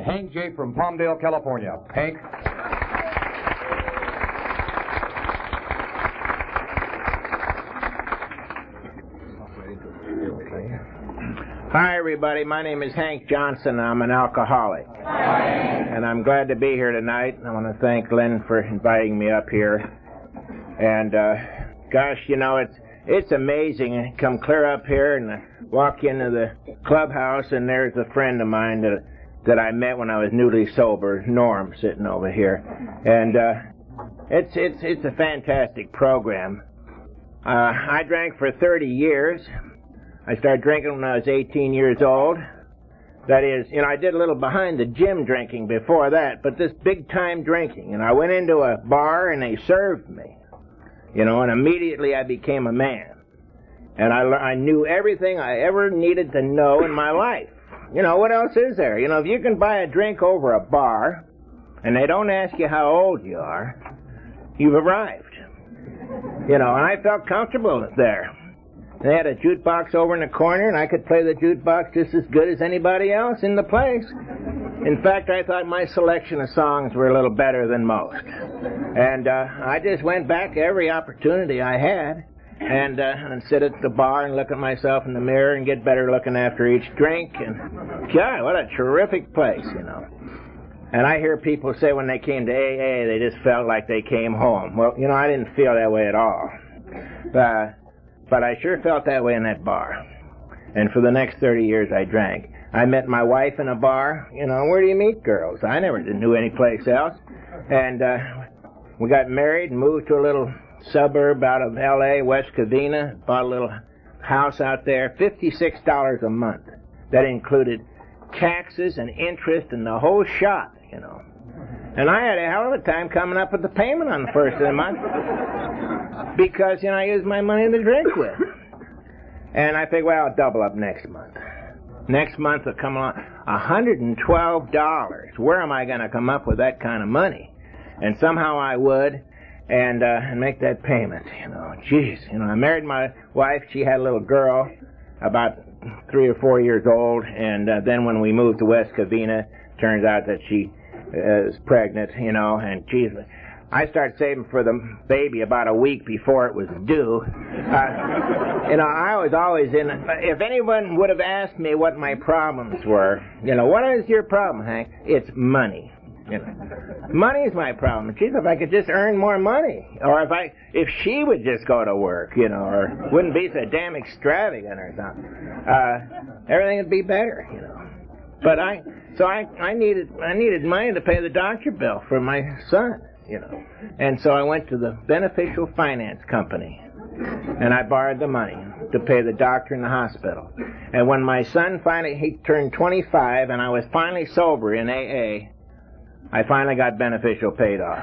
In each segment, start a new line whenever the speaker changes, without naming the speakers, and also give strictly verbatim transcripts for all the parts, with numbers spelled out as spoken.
Hank J. from Palmdale, California. Hank?
Hi, everybody. My name is Hank Johnson. I'm an alcoholic.
Hi.
And I'm glad to be here tonight. I want to thank Len for inviting me up here. And, uh, gosh, you know, it's it's amazing. I come clear up here and I walk into the clubhouse, and there's a friend of mine that that I met when I was newly sober, Norm, sitting over here. And uh, it's it's it's a fantastic program. Uh, I drank for thirty years. I started drinking when I was eighteen years old. That is, you know, I did a little behind the gym drinking before that, but this big-time drinking. And I went into a bar, and they served me, you know, and immediately I became a man. And I, I knew everything I ever needed to know in my life. You know, what else is there? You know, if you can buy a drink over a bar, and they don't ask you how old you are, you've arrived. You know, and I felt comfortable there. They had a jukebox over in the corner, and I could play the jukebox just as good as anybody else in the place. In fact, I thought my selection of songs were a little better than most. And uh, I just went back every opportunity I had and, uh, and sit at the bar and look at myself in the mirror and get better looking after each drink. And, God, what a terrific place, you know. And I hear people say when they came to A A, they just felt like they came home. Well, you know, I didn't feel that way at all. Uh, But I sure felt that way in that bar. And for the next thirty years, I drank. I met my wife in a bar. You know, where do you meet girls? I never knew any place else. And uh, we got married and moved to a little suburb out of L A, West Covina. Bought a little house out there, fifty-six dollars a month. That included taxes and interest and the whole shot, you know. And I had a hell of a time coming up with the payment on the first of the month. Because, you know, I used my money to drink with. And I figured, well, I'll double up next month. Next month will come along, one hundred twelve dollars. Where am I going to come up with that kind of money? And somehow I would, and uh, and make that payment, you know. Jeez, you know, I married my wife. She had a little girl, about three or four years old. And uh, then when we moved to West Covina, turns out that she uh, is pregnant, you know, and geez, I started saving for the baby about a week before it was due. Uh, you know, I was always in... If anyone would have asked me what my problems were, you know, what is your problem, Hank? It's money. You know, money's my problem. Geez, if I could just earn more money, or if I, if she would just go to work, you know, or wouldn't be so damn extravagant or something, uh, everything would be better, you know. But I, so I, I needed, I needed money to pay the doctor bill for my son. You know, and so I went to the Beneficial Finance Company, and I borrowed the money to pay the doctor in the hospital. And when my son finally, he turned twenty-five, and I was finally sober in A A, I finally got Beneficial paid off.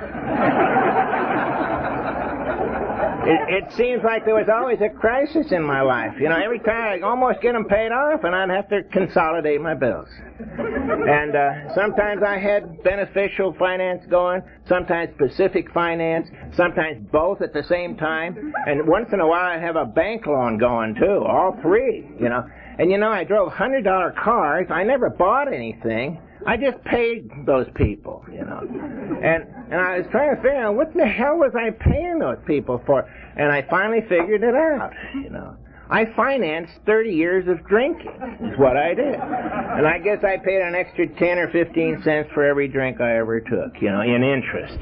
It, it seems like there was always a crisis in my life. You know, every time I'd almost get them paid off, and I'd have to consolidate my bills. And uh, sometimes I had Beneficial Finance going, sometimes Pacific Finance, sometimes both at the same time. And once in a while I'd have a bank loan going, too, all three, you know. And, you know, I drove one hundred dollar cars. I never bought anything. I just paid those people, you know. And and I was trying to figure out what the hell was I paying those people for. And I finally figured it out, you know. I financed thirty years of drinking, is what I did. And I guess I paid an extra ten or fifteen cents for every drink I ever took, you know, in interest.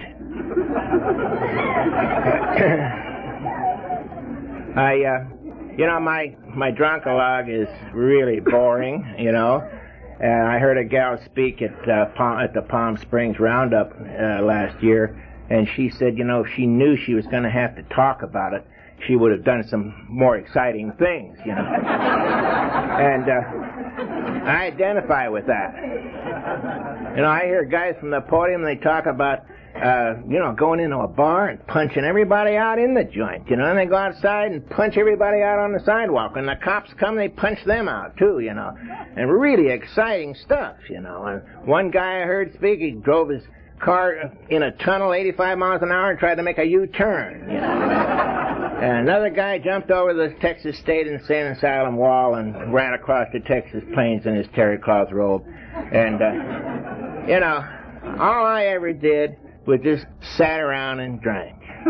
I, uh, you know, my, my drunkalogue is really boring, you know. And I heard a gal speak at uh, Palm, at the Palm Springs Roundup uh, last year, and she said, you know, if she knew she was going to have to talk about it, she would have done some more exciting things, you know. And uh, I identify with that. You know, I hear guys from the podium, they talk about, uh, you know, going into a bar and punching everybody out in the joint, you know, and they go outside and punch everybody out on the sidewalk. When the cops come, they punch them out, too, you know. And really exciting stuff, you know. And one guy I heard speak, he drove his car in a tunnel eighty-five miles an hour and tried to make a U-turn, you know. And another guy jumped over the Texas State Insane Asylum wall and ran across the Texas plains in his terry cloth robe. And, uh, you know, all I ever did was just sat around and drank. You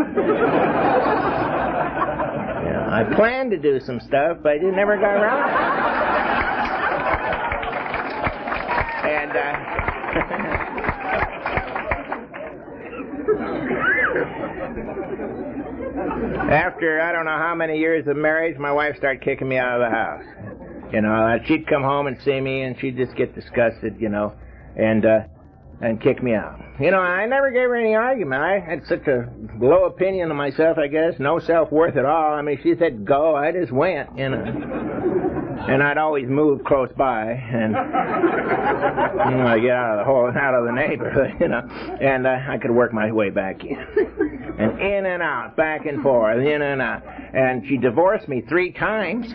know, I planned to do some stuff, but I just never got around. And, uh, after I don't know how many years of marriage, my wife started kicking me out of the house. You know, she'd come home and see me, and she'd just get disgusted, you know, and uh, and kick me out. You know, I never gave her any argument. I had such a low opinion of myself, I guess, no self-worth at all. I mean, she said go, I just went, you know. And I'd always move close by, and you know, I get out of the hole, out of the neighborhood, you know, and uh, I could work my way back in, and in and out, back and forth, in and out. And she divorced me three times.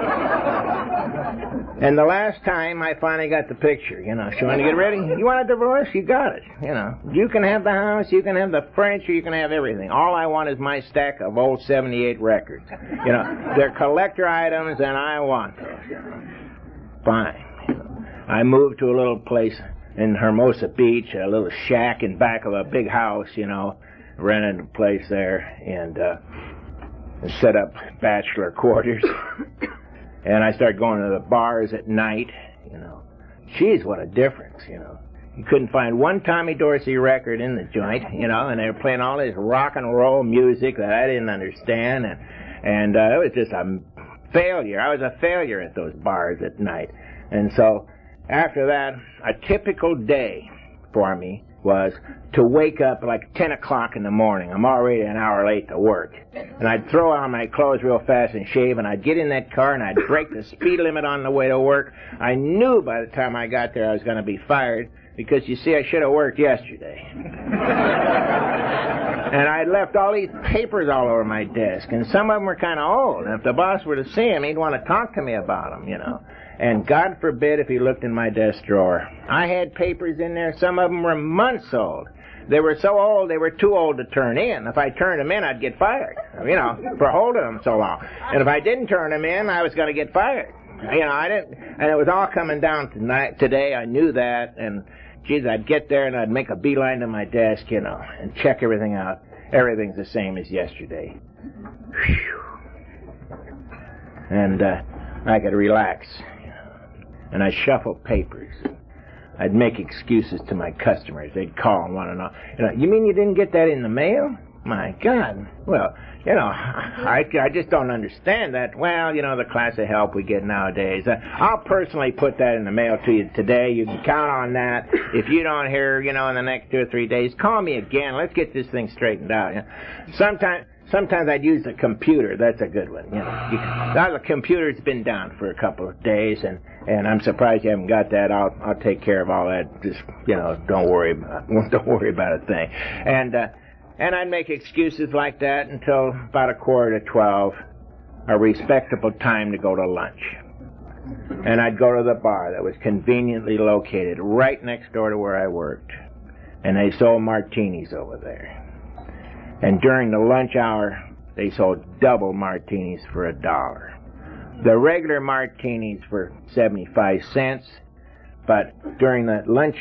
And the last time, I finally got the picture. You know, she wanted to get ready. You want a divorce? You got it. You know, you can have the house, you can have the furniture, you can have everything. All I want is my stack of old seventy-eight records. You know, they're collector items, and I want those. Fine. I moved to a little place in Hermosa Beach, a little shack in back of a big house, you know, rented a place there, and uh, set up bachelor quarters. And I started going to the bars at night, you know. Geez, what a difference, you know. You couldn't find one Tommy Dorsey record in the joint, you know, and they were playing all this rock and roll music that I didn't understand, and, and uh, it was just a failure. I was a failure at those bars at night. And so, after that, a typical day for me was to wake up like ten o'clock in the morning. I'm already an hour late to work. And I'd throw on my clothes real fast and shave, and I'd get in that car, and I'd break the speed limit on the way to work. I knew by the time I got there I was going to be fired, because, you see, I should have worked yesterday. And I'd left all these papers all over my desk, and some of them were kind of old. And if the boss were to see them, he'd want to talk to me about them, you know. And God forbid if he looked in my desk drawer. I had papers in there. Some of them were months old. They were so old, they were too old to turn in. If I turned them in, I'd get fired, you know, for holding them so long. And if I didn't turn them in, I was going to get fired. You know, I didn't, and it was all coming down tonight, today. I knew that, and geez, I'd get there and I'd make a beeline to my desk, you know, and check everything out. Everything's the same as yesterday. Whew. And uh, I could relax. And I'd shuffle papers. I'd make excuses to my customers. They'd call and want to know, you know, you mean you didn't get that in the mail? My God. Well, you know, I, I just don't understand that. Well, you know, the class of help we get nowadays. Uh, I'll personally put that in the mail to you today. You can count on that. If you don't hear, you know, in the next two or three days, call me again. Let's get this thing straightened out. You know? Sometimes... Sometimes I'd use the computer. That's a good one. You know, you, now the computer's been down for a couple of days, and, and I'm surprised you haven't got that. I'll I'll take care of all that. Just, you know, don't worry about don't worry about a thing. And uh, and I'd make excuses like that until about a quarter to twelve, a respectable time to go to lunch. And I'd go to the bar that was conveniently located right next door to where I worked, and they sold martinis over there. And during the lunch hour, they sold double martinis for a dollar. The regular martinis for seventy-five cents, but during the lunch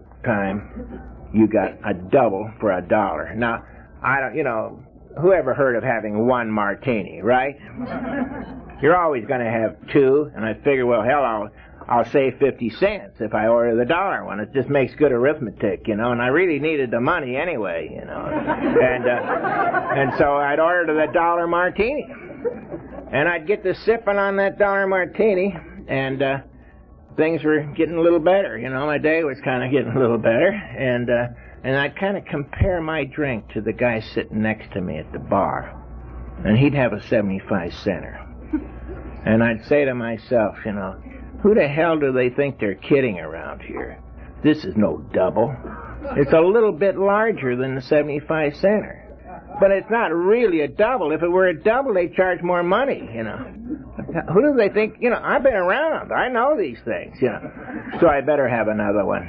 time, you got a double for a dollar. Now, I don't, you know, who ever heard of having one martini, right? You're always going to have two, and I figure, well, hell, I'll, I'll save fifty cents if I order the dollar one. It just makes good arithmetic, you know, and I really needed the money anyway, you know. And, uh, and so I'd order the dollar martini. And I'd get to sipping on that dollar martini, and uh, things were getting a little better, you know. My day was kind of getting a little better, and uh, and I'd kind of compare my drink to the guy sitting next to me at the bar. And he'd have a seventy-five center. And I'd say to myself, you know, who the hell do they think they're kidding around here? This is no double. It's a little bit larger than the seventy-five center. But it's not really a double. If it were a double, they'd charge more money, you know. Who do they think? You know, I've been around. I know these things, you know. So I better have another one.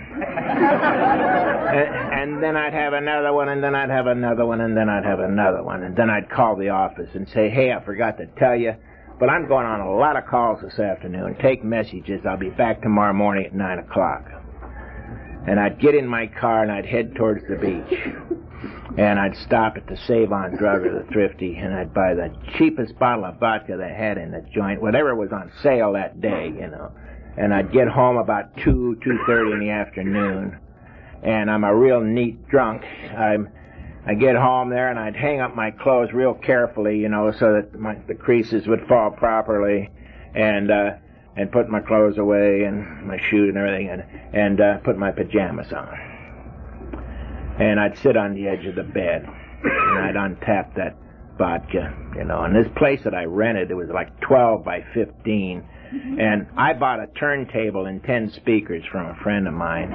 and, and then I'd have another one, and then I'd have another one, and then I'd have another one. And then I'd call the office and say, hey, I forgot to tell you, but I'm going on a lot of calls this afternoon. Take messages. I'll be back tomorrow morning at nine o'clock. and I'd get in my car and I'd head towards the beach. And I'd stop at the Save-On Drug or the Thrifty, and I'd buy the cheapest bottle of vodka they had in the joint, whatever was on sale that day, you know. And I'd get home about two, two thirty in the afternoon, and I'm a real neat drunk. I'm, I get home there, and I'd hang up my clothes real carefully, you know, so that my, the creases would fall properly, and uh, and put my clothes away and my shoes and everything, and and uh, put my pajamas on. And I'd sit on the edge of the bed, and I'd untap that vodka, you know. And this place that I rented, it was like twelve by fifteen, and I bought a turntable and ten speakers from a friend of mine.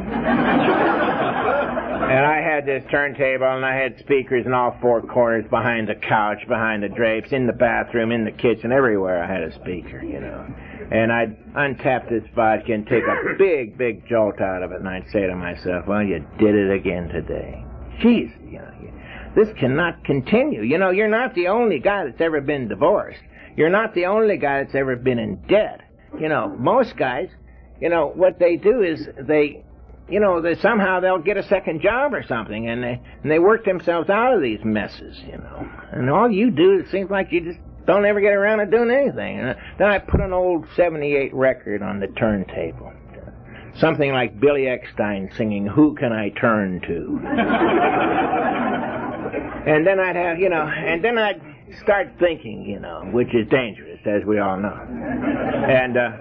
And I had this turntable, and I had speakers in all four corners, behind the couch, behind the drapes, in the bathroom, in the kitchen, everywhere I had a speaker, you know. And I'd untap this vodka and take a big, big jolt out of it, and I'd say to myself, well, you did it again today. Jeez, you know, this cannot continue. You know, you're not the only guy that's ever been divorced. You're not the only guy that's ever been in debt. You know, most guys, you know, what they do is they, you know, they somehow they'll get a second job or something, and they, and they work themselves out of these messes, you know. And all you do, it seems like you just don't ever get around to doing anything. And then I put an old seventy-eight record on the turntable. Something like Billy Eckstine singing, Who Can I Turn To? And then I'd have, you know, and then I'd start thinking, you know, which is dangerous, as we all know. And, uh,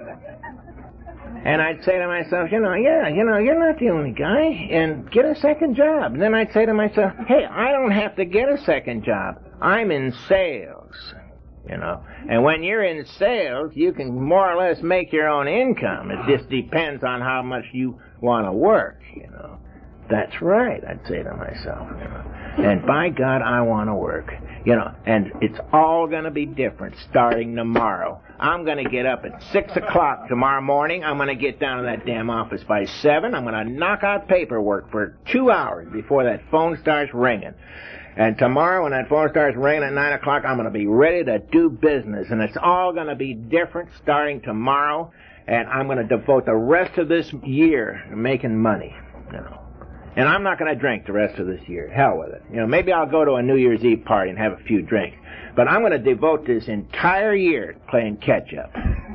and I'd say to myself, you know, yeah, you know, you're not the only guy, and get a second job. And then I'd say to myself, hey, I don't have to get a second job. I'm in sales. You know, and when you're in sales, you can more or less make your own income. It just depends on how much you want to work, you know. That's right, I'd say to myself, you know. And by God, I want to work, you know, and it's all going to be different starting tomorrow. I'm going to get up at six o'clock tomorrow morning. I'm going to get down to that damn office by seven. I'm going to knock out paperwork for two hours before that phone starts ringing. And tomorrow, when that phone starts ringing at nine o'clock, I'm going to be ready to do business. And it's all going to be different starting tomorrow. And I'm going to devote the rest of this year to making money, you know. And I'm not going to drink the rest of this year. Hell with it. You know, maybe I'll go to a New Year's Eve party and have a few drinks. But I'm going to devote this entire year to playing catch-up.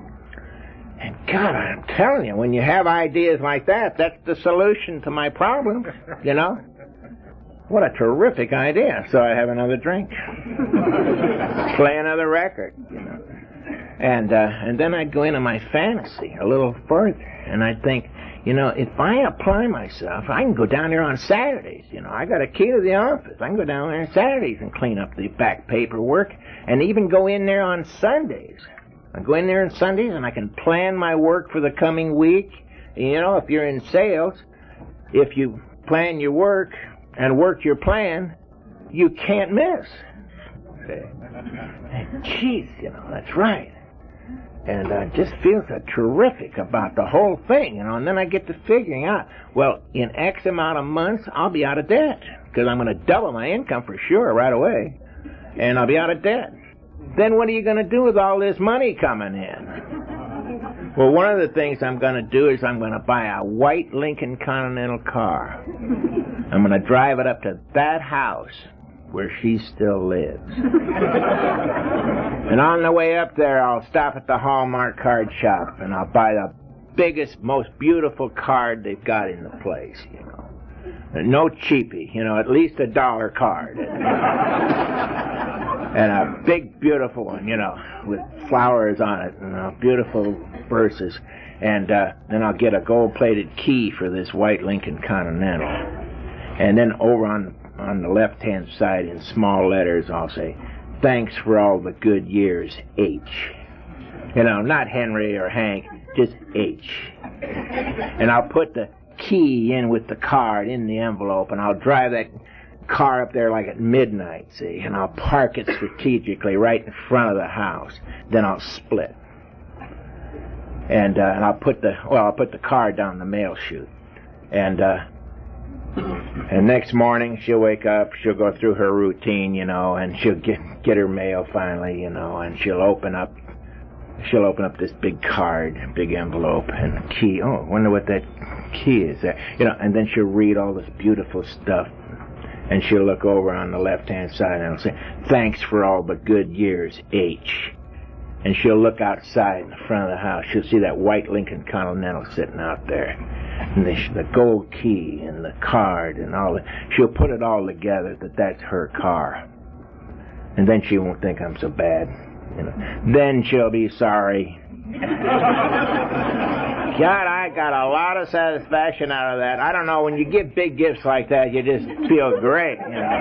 And God, I'm telling you, when you have ideas like that, that's the solution to my problems, you know. What a terrific idea. So I have another drink. Play another record, you know. And, uh, and then I'd go into my fantasy a little further. And I'd think, you know, if I apply myself, I can go down there on Saturdays. You know, I got a key to the office. I can go down there on Saturdays and clean up the back paperwork. And even go in there on Sundays. I go in there on Sundays and I can plan my work for the coming week. You know, if you're in sales, if you plan your work and work your plan, you can't miss. Okay. Jeez, you know, that's right. And I uh, just feel so terrific about the whole thing, you know, and then I get to figuring out, well, in X amount of months, I'll be out of debt, because I'm going to double my income for sure right away, and I'll be out of debt. Then what are you going to do with all this money coming in? Well, one of the things I'm going to do is I'm going to buy a white Lincoln Continental car. I'm going to drive it up to that house where she still lives. And on the way up there, I'll stop at the Hallmark card shop, and I'll buy the biggest, most beautiful card they've got in the place, you know. No cheapie, you know, at least a dollar card. And a big, beautiful one, you know, with flowers on it, and uh, beautiful verses. And uh, then I'll get a gold-plated key for this white Lincoln Continental. And then over on on the left-hand side in small letters, I'll say, thanks for all the good years, H. You know, not Henry or Hank, just H. And I'll put the key in with the card in the envelope, and I'll drive that car up there like at midnight, see, and I'll park it strategically right in front of the house. Then I'll split. And, uh, and I'll put the, well, I'll put the card down the mail chute. And, uh, And next morning, she'll wake up, she'll go through her routine, you know, and she'll get get her mail finally, you know, and she'll open up, she'll open up this big card, big envelope, and key. Oh, I wonder what that key is there? You know, and then she'll read all this beautiful stuff. And she'll look over on the left-hand side and it'll say, thanks for all the good years, H. And she'll look outside in the front of the house. She'll see that white Lincoln Continental sitting out there. And the, the gold key and the card and all that. She'll put it all together that that's her car. And then she won't think I'm so bad. You know. Then she'll be sorry. God, I got a lot of satisfaction out of that. I don't know, when you give big gifts like that, you just feel great, you know.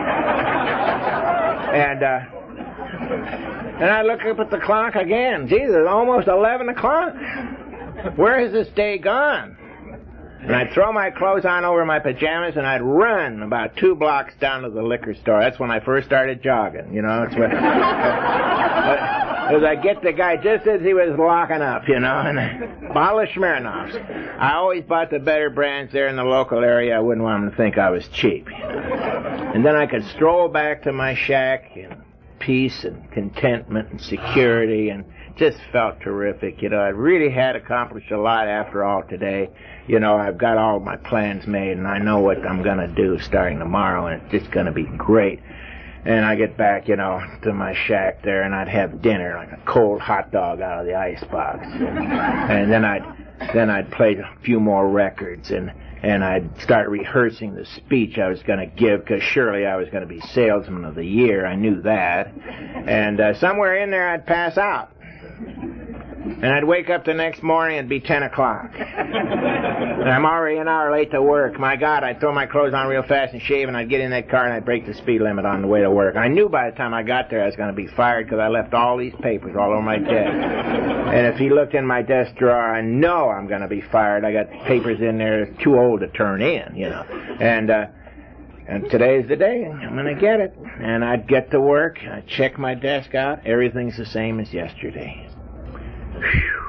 And, uh, and I look up at the clock again. Jesus, it's almost eleven o'clock. Where has this day gone? And I'd throw my clothes on over my pajamas, and I'd run about two blocks down to the liquor store. That's when I first started jogging, you know. It's when, as I get the guy just as he was locking up, you know, and a bottle of Smirnoffs. I always bought the better brands there in the local area. I wouldn't want them to think I was cheap, you know. And then I could stroll back to my shack in peace and contentment and security, and just felt terrific. You know, I really had accomplished a lot after all today. You know, I've got all my plans made, and I know what I'm going to do starting tomorrow, and it's just going to be great. And I get back, you know, to my shack there, and I'd have dinner, like a cold hot dog out of the icebox. And, and then I'd then I'd play a few more records, and, and I'd start rehearsing the speech I was going to give, because surely I was going to be Salesman of the Year. I knew that. And uh, somewhere in there I'd pass out. And I'd wake up the next morning, it'd be ten o'clock. And I'm already an hour late to work. My God, I'd throw my clothes on real fast and shave, and I'd get in that car and I'd break the speed limit on the way to work. I knew by the time I got there I was going to be fired, because I left all these papers all over my desk. And if he looked in my desk drawer, I know I'm going to be fired. I got papers in there too old to turn in, you know. And, uh, And today's the day. I'm going to get it. And I'd get to work. I'd check my desk out. Everything's the same as yesterday. Whew.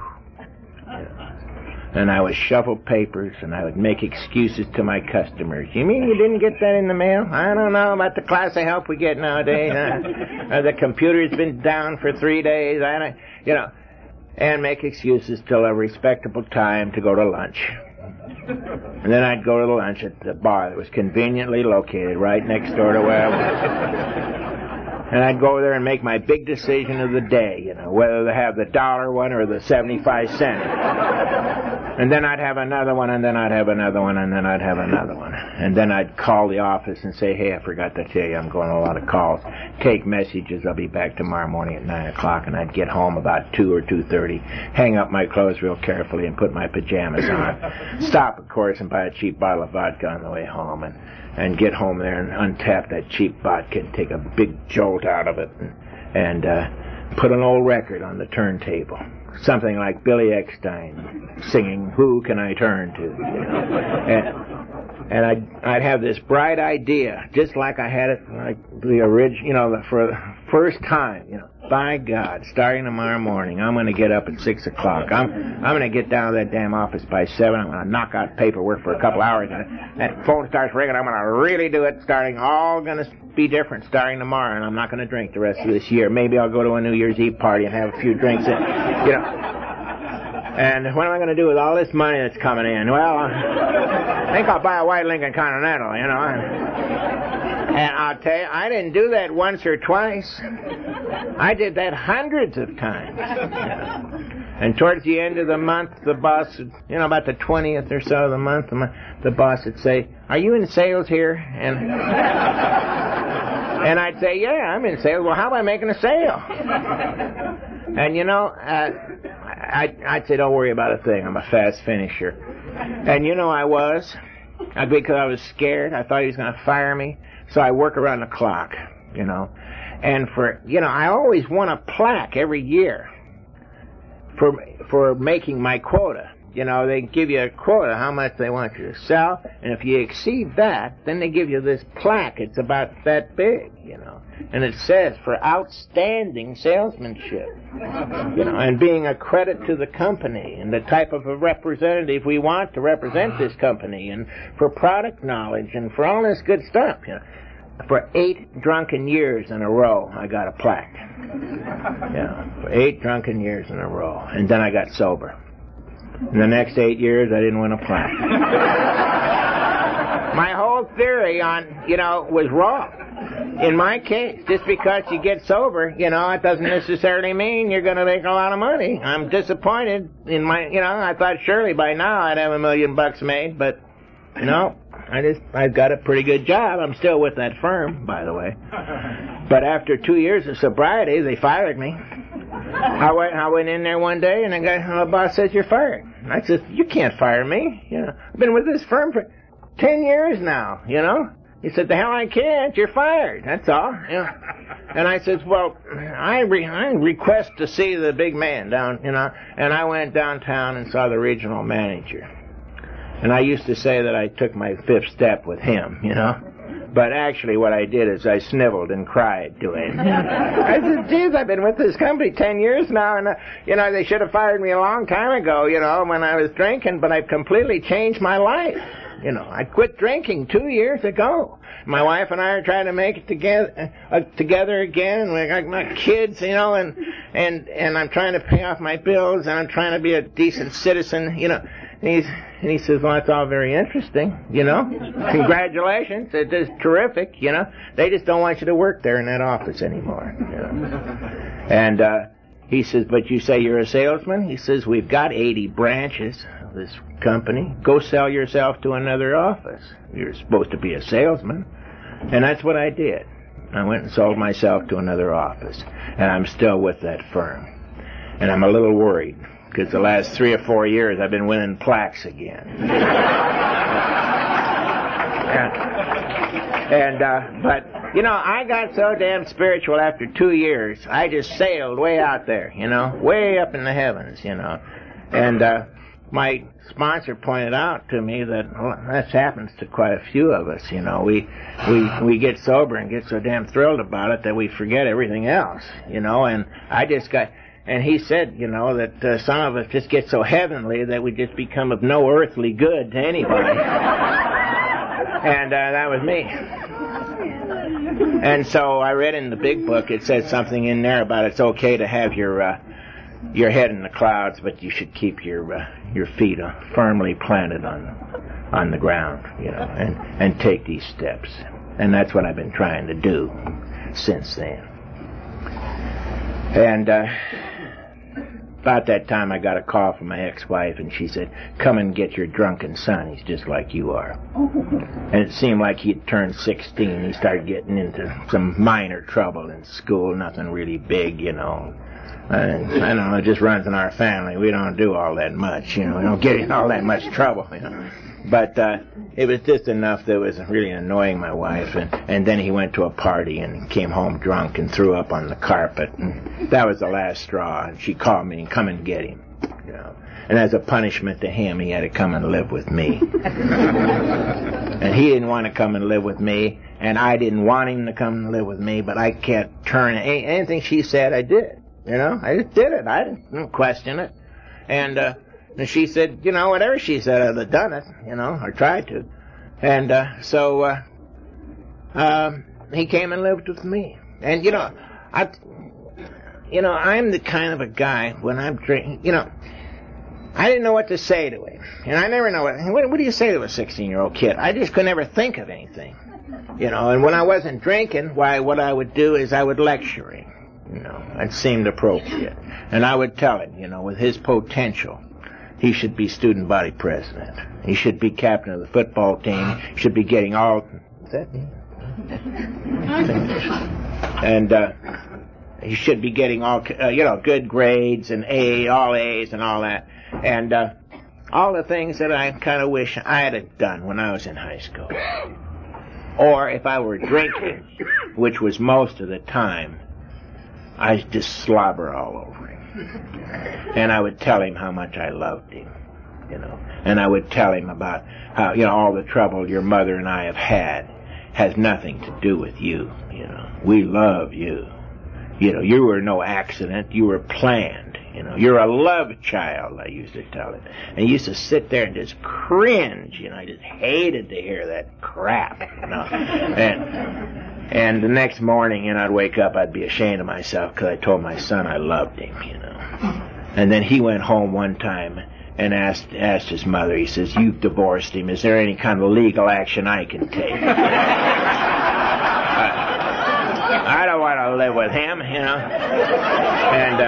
And I would shuffle papers, and I would make excuses to my customers. You mean you didn't get that in the mail? I don't know about the class of help we get nowadays. Huh? Or the computer's been down for three days. I don't, you know, and make excuses till a respectable time to go to lunch. And then I'd go to lunch at the bar that was conveniently located right next door to where I was. And I'd go there and make my big decision of the day, you know, whether to have the dollar one or the seventy-five cent. And then I'd have another one, and then I'd have another one, and then I'd have another one. And then I'd call the office and say, hey, I forgot to tell you, I'm going on a lot of calls. Take messages, I'll be back tomorrow morning at nine o'clock, and I'd get home about two or two thirty, hang up my clothes real carefully and put my pajamas on. Stop, of course, and buy a cheap bottle of vodka on the way home, and, and get home there and untap that cheap vodka and take a big jolt out of it, and, and uh, put an old record on the turntable. Something like Billy Eckstine singing, Who Can I Turn To? You know? And, and I'd, I'd have this bright idea, just like I had it like the original, you know, for the first time, you know. By God, starting tomorrow morning, I'm going to get up at six o'clock. I'm I'm going to get down to that damn office by seven. I'm going to knock out paperwork for a couple hours. And that phone starts ringing. I'm going to really do it, starting all going to be different starting tomorrow. And I'm not going to drink the rest of this year. Maybe I'll go to a New Year's Eve party and have a few drinks. And, you know. And what am I going to do with all this money that's coming in? Well, I think I'll buy a white Lincoln Continental, you know. And I'll tell you, I didn't do that once or twice. I did that hundreds of times. And towards the end of the month, the boss, would, you know, about the twentieth or so of the month, the boss would say, are you in sales here? And and I'd say, yeah, I'm in sales. Well, how am I making a sale? And, you know, uh, I, I'd say, don't worry about a thing. I'm a fast finisher. And, you know, I was. Because I was scared. I thought he was going to fire me. So I work around the clock, you know. And for, you know, I always won a plaque every year for for making my quota. You know, they give you a quota, how much they want you to sell, and if you exceed that, then they give you this plaque. It's about that big, you know. And it says, for outstanding salesmanship, you know, and being a credit to the company, and the type of a representative we want to represent this company, and for product knowledge, and for all this good stuff, you know. For eight drunken years in a row, I got a plaque. Yeah, for eight drunken years in a row. And then I got sober. In the next eight years, I didn't win a plaque. My whole theory on, you know, was wrong. In my case, just because you get sober, you know, it doesn't necessarily mean you're going to make a lot of money. I'm disappointed in my, you know, I thought surely by now I'd have a million bucks made, but, you know, I just, I've got a pretty good job. I'm still with that firm, by the way. But after two years of sobriety, they fired me. I went, I went in there one day, and the guy, the boss says, you're fired. And I said, you can't fire me. You know, I've been with this firm for ten years now, you know. He said, the hell I can't, you're fired, that's all. You know? And I said, well, I, re- I request to see the big man down, you know. And I went downtown and saw the regional manager. And I used to say that I took my fifth step with him, you know. But actually what I did is I sniveled and cried to him. I said, geez, I've been with this company ten years now, and, uh, you know, they should have fired me a long time ago, you know, when I was drinking, but I've completely changed my life. You know, I quit drinking two years ago. My wife and I are trying to make it together, uh, together again, and we got my kids, you know, and, and, and I'm trying to pay off my bills, and I'm trying to be a decent citizen, you know. And, he's, and he says, well, that's all very interesting, you know. Congratulations, it is terrific, you know. They just don't want you to work there in that office anymore, you know. And uh, he says, but you say you're a salesman? He says, we've got eighty branches of this company. Go sell yourself to another office. You're supposed to be a salesman. And that's what I did. I went and sold myself to another office. And I'm still with that firm. And I'm a little worried, because the last three or four years I've been winning plaques again. and, and uh, but, you know, I got so damn spiritual after two years, I just sailed way out there, you know, way up in the heavens, you know. And uh, my sponsor pointed out to me that well, this happens to quite a few of us, you know. We, we, we get sober and get so damn thrilled about it that we forget everything else, you know, and I just got... And he said, you know, that uh, some of us just get so heavenly that we just become of no earthly good to anybody. And uh, that was me. And so I read in the big book, it said something in there about it's okay to have your uh, your head in the clouds, but you should keep your uh, your feet uh, firmly planted on on the ground, you know, and, and take these steps. And that's what I've been trying to do since then. And uh, about that time, I got a call from my ex-wife, and she said, come and get your drunken son. He's just like you are. And it seemed like he'd turned sixteen. He started getting into some minor trouble in school, nothing really big, you know. And I don't know, it just runs in our family. We don't do all that much, you know. We don't get in all that much trouble, you know. But uh, it was just enough that was really annoying my wife. And, and then he went to a party and came home drunk and threw up on the carpet. And that was the last straw. And she called me and come and get him. You know. And as a punishment to him, he had to come and live with me. And he didn't want to come and live with me. And I didn't want him to come and live with me. But I can't turn any, anything she said, I did. You know, I just did it. I didn't question it. And, uh, and she said, you know, whatever she said, I'd have done it, you know, or tried to. And uh, so uh, um, he came and lived with me. And, you know, I, you know, I'm the kind of a guy, when I'm drinking, you know, I didn't know what to say to him. And I never know, what, what, what do you say to a sixteen-year-old kid? I just could never think of anything. You know, and when I wasn't drinking, why, what I would do is I would lecture him. You know, it seemed appropriate. And I would tell him, you know, with his potential, he should be student body president. He should be captain of the football team. He should be getting all... Is that me? And uh, he should be getting all, uh, you know, good grades and A, all A's and all that. And uh, all the things that I kind of wish I had done when I was in high school. Or if I were drinking, which was most of the time, I'd just slobber all over him. And I would tell him how much I loved him, you know. And I would tell him about how, you know, all the trouble your mother and I have had has nothing to do with you, you know. We love you. You know, you were no accident. You were planned, you know. You're a love child, I used to tell him. And he used to sit there and just cringe, you know. I just hated to hear that crap, you know. And... And the next morning, you know, I'd wake up, I'd be ashamed of myself because I told my son I loved him, you know. And then he went home one time, and asked asked his mother. He says, "You've divorced him. Is there any kind of legal action I can take?" I don't want to live with him, you know. And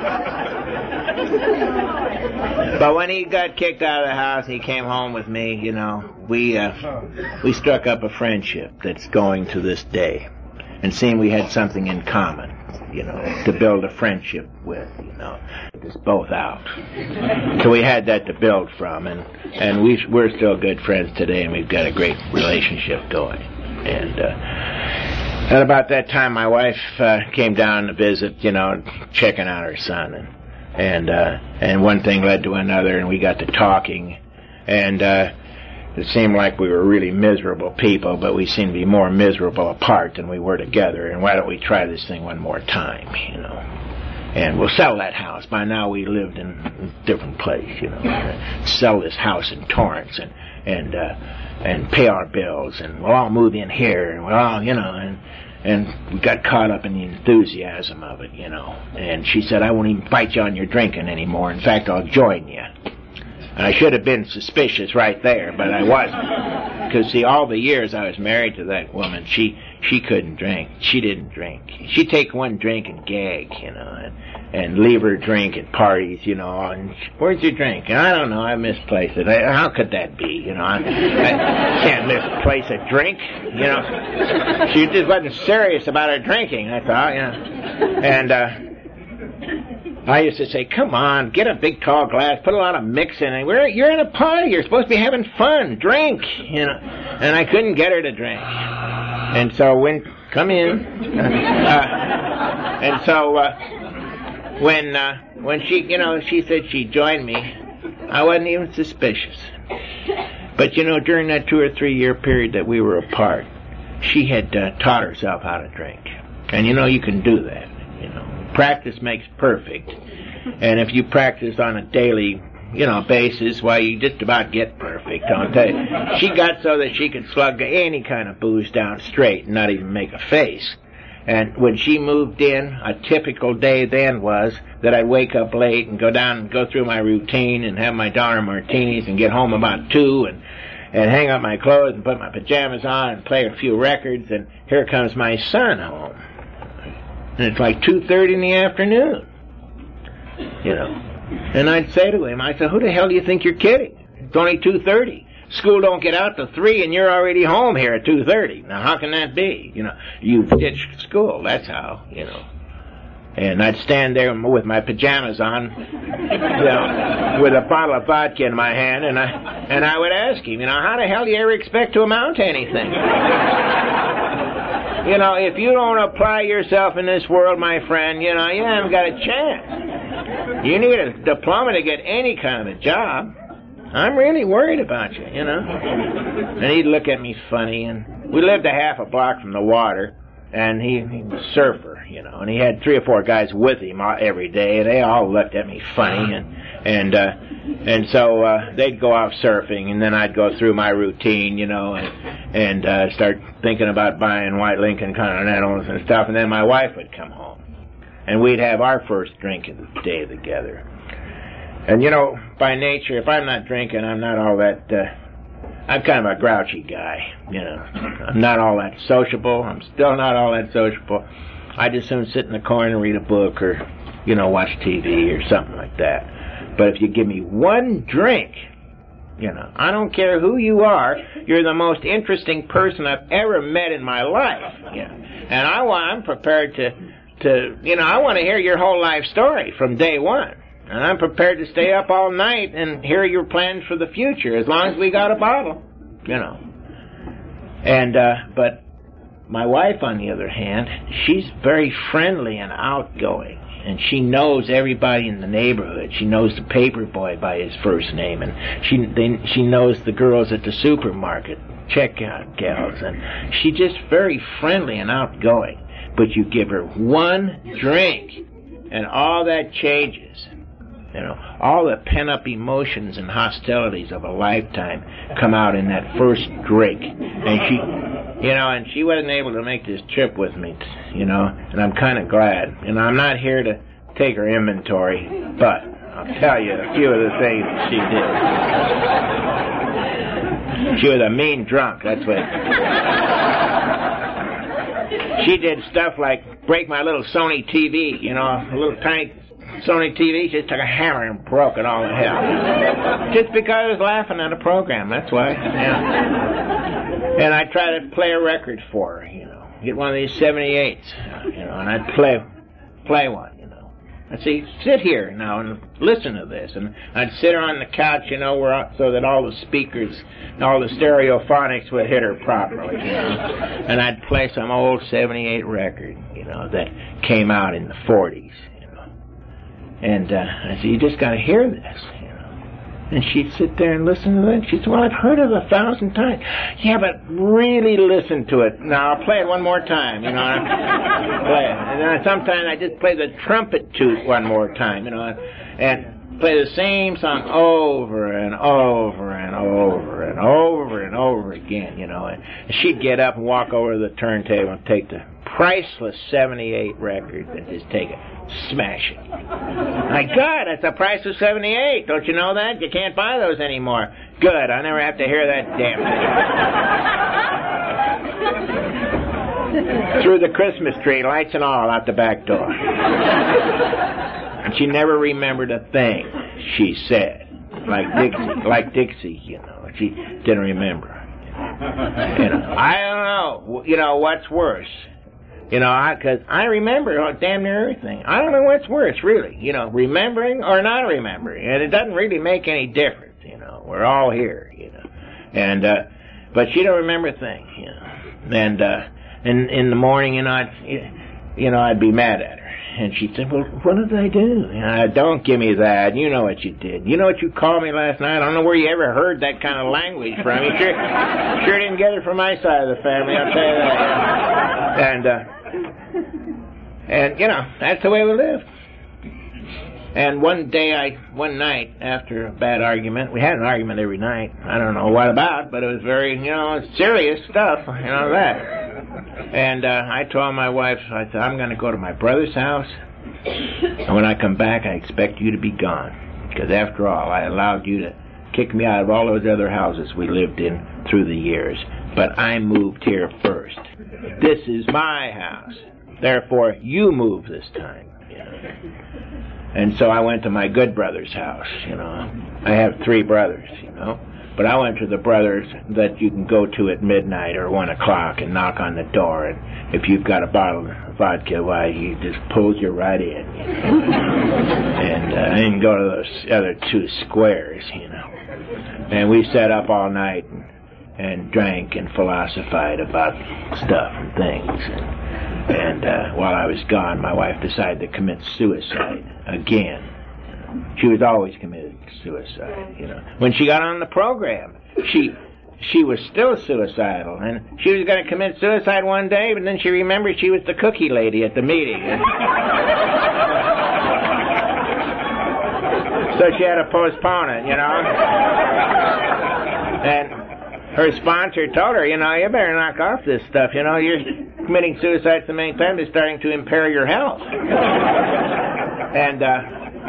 uh, but when he got kicked out of the house, he came home with me. You know, we uh, we struck up a friendship that's going to this day, and seeing we had something in common, you know, to build a friendship with, you know, us both out. So we had that to build from, and and we we're still good friends today, and we've got a great relationship going, and. Uh, At about that time, my wife uh, came down to visit, you know, checking out her son, and and uh, and one thing led to another, and we got to talking, and uh, it seemed like we were really miserable people, but we seemed to be more miserable apart than we were together. And why don't we try this thing one more time, you know? And we'll sell that house. By now, we lived in a different place, you know. Sell this house in Torrance, and and. Uh, and pay our bills, and we'll all move in here, and we'll all, you know, and and we got caught up in the enthusiasm of it, you know. And she said, "I won't even fight you on your drinking anymore. In fact, I'll join you." And I should have been suspicious right there, but I wasn't. Because, see, all the years I was married to that woman, she she couldn't drink. She didn't drink. She'd take one drink and gag, you know, and, and leave her drink at parties, you know. And where's your drink? And I don't know. I misplaced it. I, how could that be? You know, I, I can't misplace a drink, you know. She just wasn't serious about her drinking, that's all, you know. And uh, I used to say, "Come on, get a big tall glass, put a lot of mix in it. We're, you're in a party. You're supposed to be having fun. Drink, you know." And I couldn't get her to drink. And so when, come in. Uh, and so uh, when uh, when she, you know, she said she'd join me, I wasn't even suspicious. But, you know, during that two or three year period that we were apart, she had uh, taught herself how to drink. And, you know, you can do that, you know. Practice makes perfect. And if you practice on a daily, you know, basis, why, you just about get perfect, I'll tell you. She got so that she could slug any kind of booze down straight and not even make a face. And when she moved in, a typical day then was that I'd wake up late and go down and go through my routine and have my dollar martinis and get home about two and and hang up my clothes and put my pajamas on and play a few records, and here comes my son home. And it's like two thirty in the afternoon, you know. And I'd say to him, I said, "Who the hell do you think you're kidding? It's only two thirty. School don't get out till three, and you're already home here at two thirty. Now, how can that be? You know, you've ditched school, that's how, you know." And I'd stand there with my pajamas on, you know, with a bottle of vodka in my hand, and I and I would ask him, you know, "How the hell do you ever expect to amount to anything? You know, if you don't apply yourself in this world, my friend, you know, you haven't got a chance. You need a diploma to get any kind of a job. I'm really worried about you, you know." And he'd look at me funny, and we lived a half a block from the water, and he, he was a surfer, you know, and he had three or four guys with him every day, and they all looked at me funny, and and uh, and so uh, they'd go off surfing, and then I'd go through my routine, you know, and and uh, start thinking about buying white Lincoln Continentals and stuff, and then my wife would come home, and we'd have our first drink of the day together. And, you know, by nature, if I'm not drinking, I'm not all that, uh, I'm kind of a grouchy guy, you know. I'm not all that sociable. I'm still not all that sociable. I just soon sit in the corner and read a book or, you know, watch T V or something like that. But if you give me one drink, you know, I don't care who you are, you're the most interesting person I've ever met in my life. You know. And I want, I'm prepared to, to, you know, I want to hear your whole life story from day one. And I'm prepared to stay up all night and hear your plans for the future, as long as we got a bottle, you know. And, uh, but my wife, on the other hand, she's very friendly and outgoing. And she knows everybody in the neighborhood. She knows the paper boy by his first name. And she they, she knows the girls at the supermarket, checkout gals. And she's just very friendly and outgoing. But you give her one drink, and all that changes. You know, all the pent-up emotions and hostilities of a lifetime come out in that first drink. And she, you know, and she wasn't able to make this trip with me, you know, and I'm kind of glad. And I'm not here to take her inventory, but I'll tell you a few of the things that she did. She was a mean drunk, that's what. She did stuff like break my little Sony T V, you know, a little tiny Sony T V. She just took a hammer and broke it all to hell. Just because I was laughing at a program, that's why. Yeah. And I tried to play a record for her, you know. Get one of these seventy-eights, you know, and I'd play, play one, you know. I'd say, sit here now and listen to this. And I'd sit her on the couch, you know, where, so that all the speakers, all the stereophonics would hit her properly, you know. And I'd play some old seventy-eight record, you know, that came out in the forties, you know. And uh, I said, you just got to hear this, you know. And she'd sit there and listen to it. She'd say, well, I've heard it a thousand times. Yeah, but really listen to it. Now, I'll play it one more time, you know. Play it. And then sometimes I just play the trumpet toot one more time, you know, and play the same song over and over and over and over and over again, you know. And she'd get up and walk over to the turntable and take the priceless seventy-eight record and just take it, smash it. My God, that's the price of seventy-eight. Don't you know that? You can't buy those anymore. Good, I never have to hear that damn thing. Through the Christmas tree, lights and all, out the back door. And she never remembered a thing she said. Like Dixie, like Dixie, you know. She didn't remember. You know, I don't know, you know, what's worse. You know, I, cause I remember oh, damn near everything. I don't know what's worse, really. You know, remembering or not remembering. And it doesn't really make any difference, you know. We're all here, you know. And, uh, but she don't remember a thing, you know. And, uh, in, in the morning, you know, I'd, you know, I'd be mad at her. And she'd say, well, what did I do? You know, don't give me that. You know what you did. You know what you called me last night? I don't know where you ever heard that kind of language from. You sure, sure didn't get it from my side of the family, I'll tell you that. And, uh, and, you know, that's the way we live. And one day, I, one night, after a bad argument, we had an argument every night. I don't know what about, but it was very, you know, serious stuff, you know, that. And uh, I told my wife, I said, I'm going to go to my brother's house, and when I come back, I expect you to be gone. Because after all, I allowed you to kick me out of all those other houses we lived in through the years. But I moved here first. This is my house. Therefore, you move this time. You know? And so I went to my good brother's house, you know. I have three brothers, you know. But I went to the brothers that you can go to at midnight or one o'clock and knock on the door, and if you've got a bottle of vodka, why, he just pulls you right in, you know. And uh, I didn't go to those other two squares, you know. And we sat up all night and, and drank and philosophized about stuff and things. And, and uh, while I was gone, my wife decided to commit suicide again. She was always committed to suicide, you know. When she got on the program, she she was still suicidal, and she was going to commit suicide one day, but then she remembered she was the cookie lady at the meeting. So she had to postpone it, you know. And her sponsor told her, you know, you better knock off this stuff, you know. You're committing suicide so many times, it's starting to impair your health. And, uh...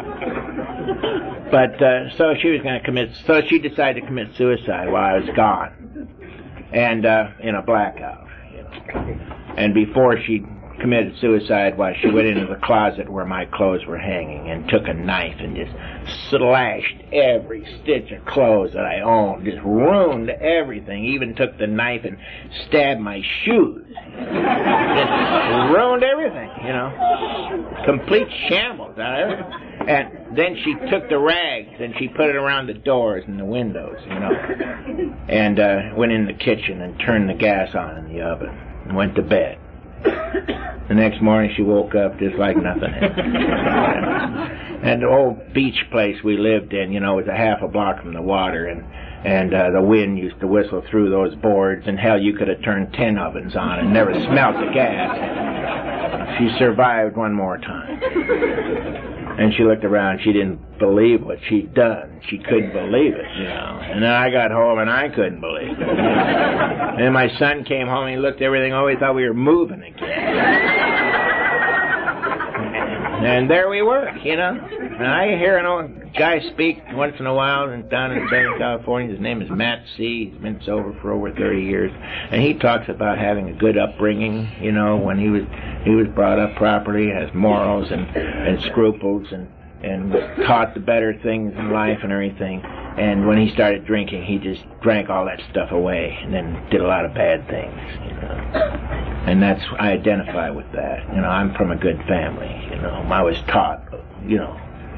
But, uh, so she was going to commit, so she decided to commit suicide while I was gone. And, uh, in a blackout, you know. And before she committed suicide, why, she went into the closet where my clothes were hanging and took a knife and just slashed every stitch of clothes that I owned, just ruined everything, even took the knife and stabbed my shoes. Just ruined everything, you know. Complete shambles out of it. And then she took the rags and she put it around the doors and the windows, you know. And uh, went in the kitchen and turned the gas on in the oven and went to bed. The next morning she woke up just like nothing happened. And the old beach place we lived in, you know, was a half a block from the water, and and uh, the wind used to whistle through those boards, and hell, you could have turned ten ovens on and never smelt the gas. She survived one more time. And she looked around, she didn't believe what she'd done. She couldn't believe it, you know. And then I got home and I couldn't believe it. You know? And then my son came home and he looked at everything, oh, he thought we were moving again. And there we were, you know. And I hear an old guy speak once in a while and down in Southern California. His name is Matt C. He's been sober for over thirty years, and he talks about having a good upbringing. You know, when he was he was brought up properly, has morals and and scruples, and and was taught the better things in life and everything. And when he started drinking, he just drank all that stuff away, and then did a lot of bad things. You know, and that's I identify with that. You know, I'm from a good family. You know, I was taught, you know,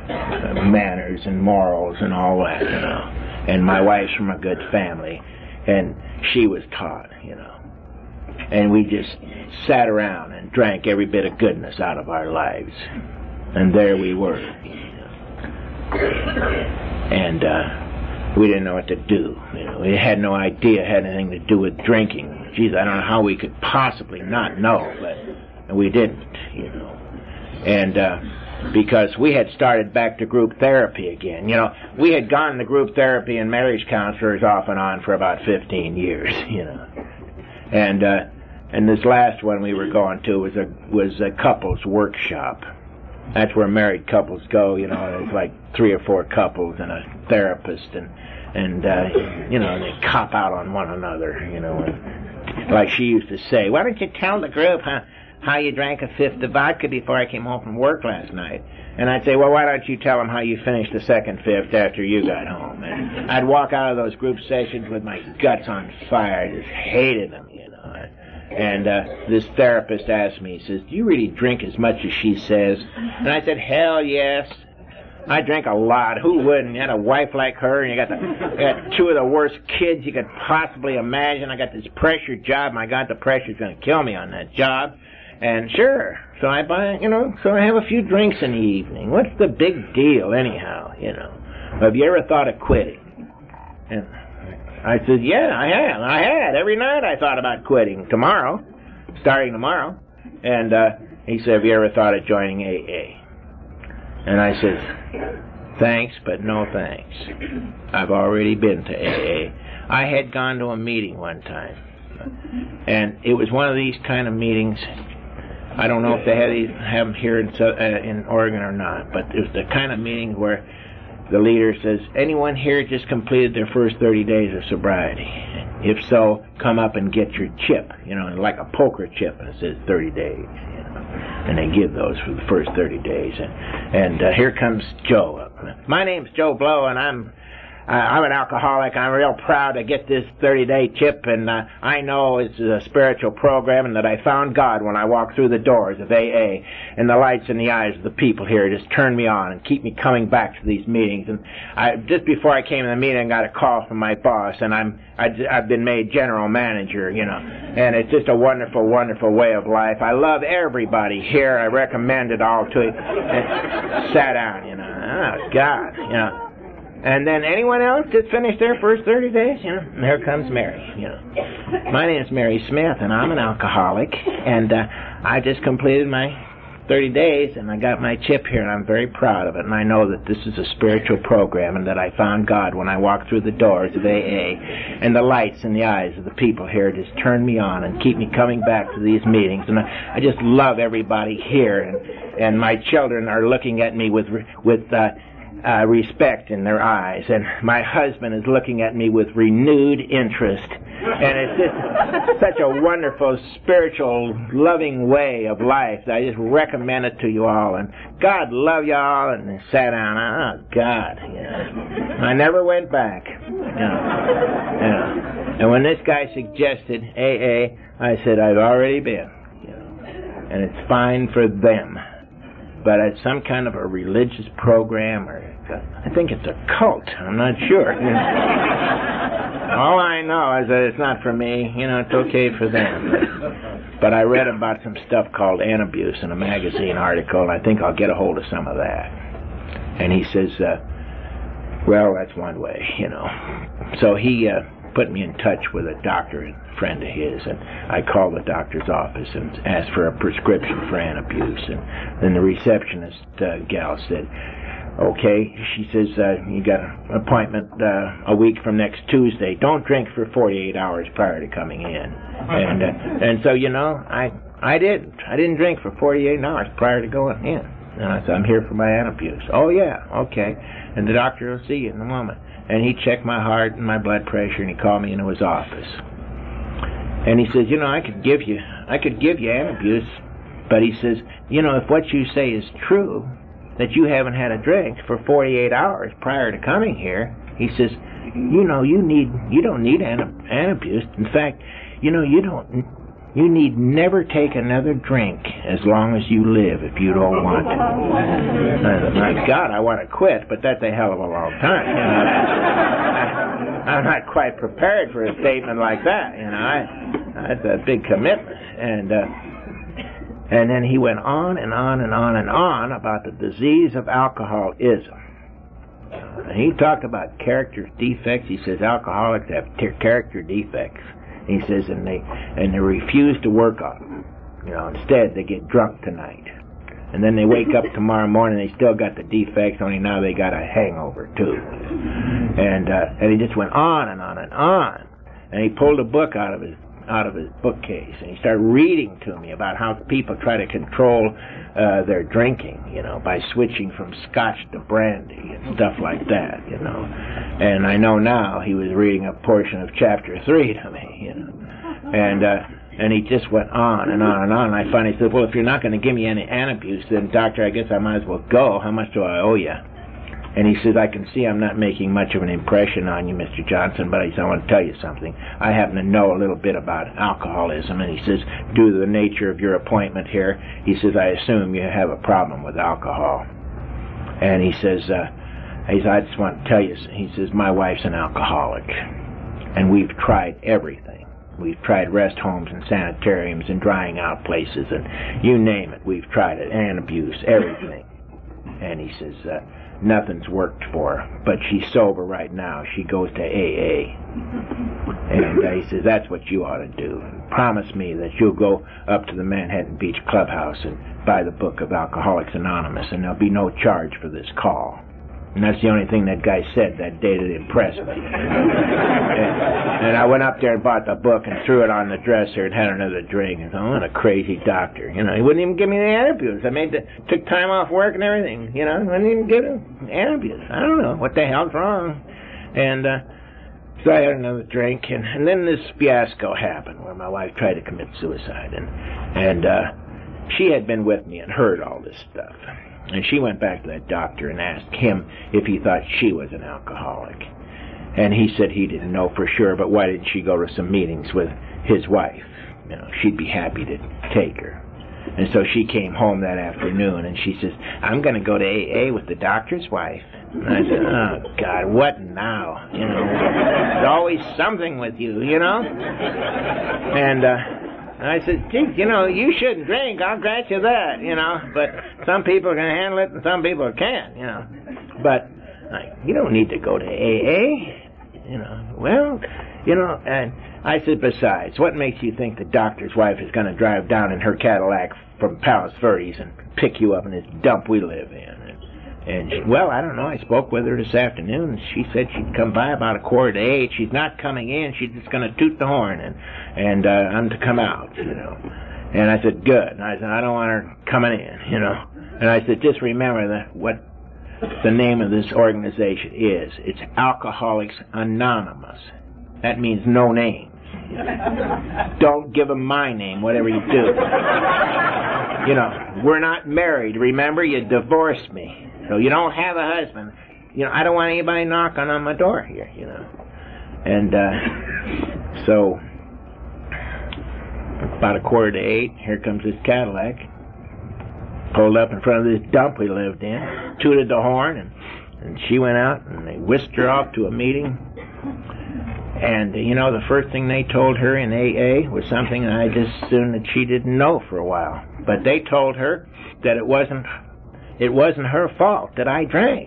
manners and morals and all that. You know, and my wife's from a good family, and she was taught. You know, and we just sat around and drank every bit of goodness out of our lives, and there we were. You know. And uh, we didn't know what to do. You know, we had no idea it had anything to do with drinking. Geez, I don't know how we could possibly not know, but we didn't, you know. And uh, because we had started back to group therapy again. You know, we had gone to group therapy and marriage counselors off and on for about fifteen years, you know. And uh, and this last one we were going to was a was a couples workshop. That's where married couples go, you know. There's like three or four couples and a therapist, and and uh, you know, they cop out on one another, you know. And like she used to say, why don't you tell the group how how you drank a fifth of vodka before I came home from work last night? And I'd say, well, why don't you tell them how you finished the second fifth after you got home? And I'd walk out of those group sessions with my guts on fire. I just hated them, you know. And uh, this therapist asked me, he says, do you really drink as much as she says? And I said, hell yes. I drink a lot. Who wouldn't? You had a wife like her, and you got, the, you got two of the worst kids you could possibly imagine. I got this pressure job. My God, the pressure's going to kill me on that job. And sure, so I buy, you know, so I have a few drinks in the evening. What's the big deal anyhow, you know? Have you ever thought of quitting? And I said, yeah, I have. I had. Every night I thought about quitting. Tomorrow. Starting tomorrow. And uh, he said, have you ever thought of joining A A? And I said, thanks, but no thanks. I've already been to A A. I had gone to a meeting one time. And it was one of these kind of meetings. I don't know if they had these, have them here in, uh, in Oregon or not, but it was the kind of meeting where the leader says, anyone here just completed their first thirty days of sobriety? If so, come up and get your chip, you know, like a poker chip, and it says thirty days, you know, and they give those for the first thirty days. And, and uh, here comes Joe up. My name's Joe Blow, and I'm Uh, I'm an alcoholic. I'm real proud to get this thirty-day chip, and uh, I know it's a spiritual program and that I found God when I walked through the doors of A A, and the lights in the eyes of the people here just turn me on and keep me coming back to these meetings. And I, just before I came to the meeting, I got a call from my boss, and I'm, I, I've been made general manager, you know, and it's just a wonderful, wonderful way of life. I love everybody here. I recommend it all to you. And sat down, you know. Oh, God, you know. And then anyone else just finished their first thirty days, you know, and here comes Mary, you know. My name is Mary Smith, and I'm an alcoholic, and uh, I just completed my thirty days, and I got my chip here, and I'm very proud of it, and I know that this is a spiritual program, and that I found God when I walked through the doors of A A, and the lights in the eyes of the people here just turn me on and keep me coming back to these meetings, and I, I just love everybody here, and, and my children are looking at me with, with, uh, Uh, respect in their eyes, and my husband is looking at me with renewed interest, and it's just such a wonderful, spiritual, loving way of life that I just recommend it to you all, and God love you all, and I sat down, oh God, yeah. I never went back, yeah. Yeah. And when this guy suggested A A, I said, I've already been, yeah. And it's fine for them. But it's some kind of a religious program, or I think it's a cult. I'm not sure. All I know is that it's not for me. You know, it's okay for them. But I read about some stuff called Anabuse in a magazine article, and I think I'll get a hold of some of that. And he says, uh, well, that's one way, you know. So he uh, put me in touch with a doctor, a friend of his, and I called the doctor's office and asked for a prescription for Anabuse, and then the receptionist uh, gal said, okay, she says, uh, you got an appointment uh, a week from next Tuesday. Don't drink for forty-eight hours prior to coming in. And uh, and so, you know, I I didn't. I didn't drink for forty-eight hours prior to going in. And I said, I'm here for my Antabuse. Oh, yeah, okay. And the doctor will see you in a moment. And he checked my heart and my blood pressure, and he called me into his office. And he says, you know, I could give you, I could give you Antabuse, but he says, you know, if what you say is true, that you haven't had a drink for forty-eight hours prior to coming here, he says, you know, you need, you don't need Antabuse. In fact, you know, you don't, you need never take another drink as long as you live if you don't want to. I said, my God, I want to quit, but that's a hell of a long time. You know, I, I'm not quite prepared for a statement like that. You know, I, that's a big commitment. And uh, and then he went on and on and on and on about the disease of alcoholism. And he talked about character defects. He says alcoholics have ter- character defects. He says, and they and they refuse to work on them. You know, instead they get drunk tonight, and then they wake up tomorrow morning. They still got the defects, only now they got a hangover too. And uh, and he just went on and on and on. And he pulled a book out of his out of his bookcase, and he started reading to me about how people try to control uh, their drinking, you know, by switching from scotch to brandy and stuff like that, you know. And I know now he was reading a portion of chapter three to me, you know. And uh, and he just went on and on and on. And I finally said, well, if you're not going to give me any Antabuse, then, doctor, I guess I might as well go. How much do I owe you? And he says, I can see I'm not making much of an impression on you, Mister Johnson, but he said, I want to tell you something. I happen to know a little bit about alcoholism. And he says, due to the nature of your appointment here, he says, I assume you have a problem with alcohol. And he says, uh, he says, I just want to tell you, he says, my wife's an alcoholic. And we've tried everything. We've tried rest homes and sanitariums and drying out places and you name it. We've tried it. Antabuse, everything. And he says, uh, nothing's worked for her, but she's sober right now. She goes to A A. And uh, he says, that's what you ought to do. Promise me that you'll go up to the Manhattan Beach Clubhouse and buy the book of Alcoholics Anonymous, and there'll be no charge for this call. And that's the only thing that guy said that day that impressed me. and, and I went up there and bought the book and threw it on the dresser and had another drink. And thought, what a crazy doctor. You know, he wouldn't even give me the Antabuse. I made the, took time off work and everything. You know, wouldn't even give him Antabuse. I don't know what the hell's wrong. And uh, so I had another drink, and, and then this fiasco happened where my wife tried to commit suicide. And, and uh, she had been with me and heard all this stuff. And she went back to that doctor and asked him if he thought she was an alcoholic. And he said he didn't know for sure, but why didn't she go to some meetings with his wife? You know, she'd be happy to take her. And so she came home that afternoon, and she says, I'm going to go to A A with the doctor's wife. And I said, oh, God, what now? You know, there's always something with you, you know? And, uh... I said, gee, you know, you shouldn't drink, I'll grant you that, you know, but some people can handle it and some people can't, you know. But, like, you don't need to go to A A, you know. Well, you know, and I said, besides, what makes you think the doctor's wife is going to drive down in her Cadillac from Palos Verdes and pick you up in this dump we live in? And, and she, well, I don't know, I spoke with her this afternoon. She said she'd come by about a quarter to eight. She's not coming in, she's just going to toot the horn and and uh, I'm to come out, you know. And I said, good. And I said, I don't want her coming in, you know. And I said, just remember that what the name of this organization is. It's Alcoholics Anonymous. That means no names. Don't give them my name, whatever you do. You know, we're not married. Remember, you divorced me. So you don't have a husband. You know, I don't want anybody knocking on my door here, you know. And uh, so... about a quarter to eight, here comes this Cadillac. Pulled up in front of this dump we lived in, tooted the horn, and, and she went out, and they whisked her off to a meeting. And, you know, the first thing they told her in A A was something I just assumed that she didn't know for a while. But they told her that it wasn't, it wasn't her fault that I drank.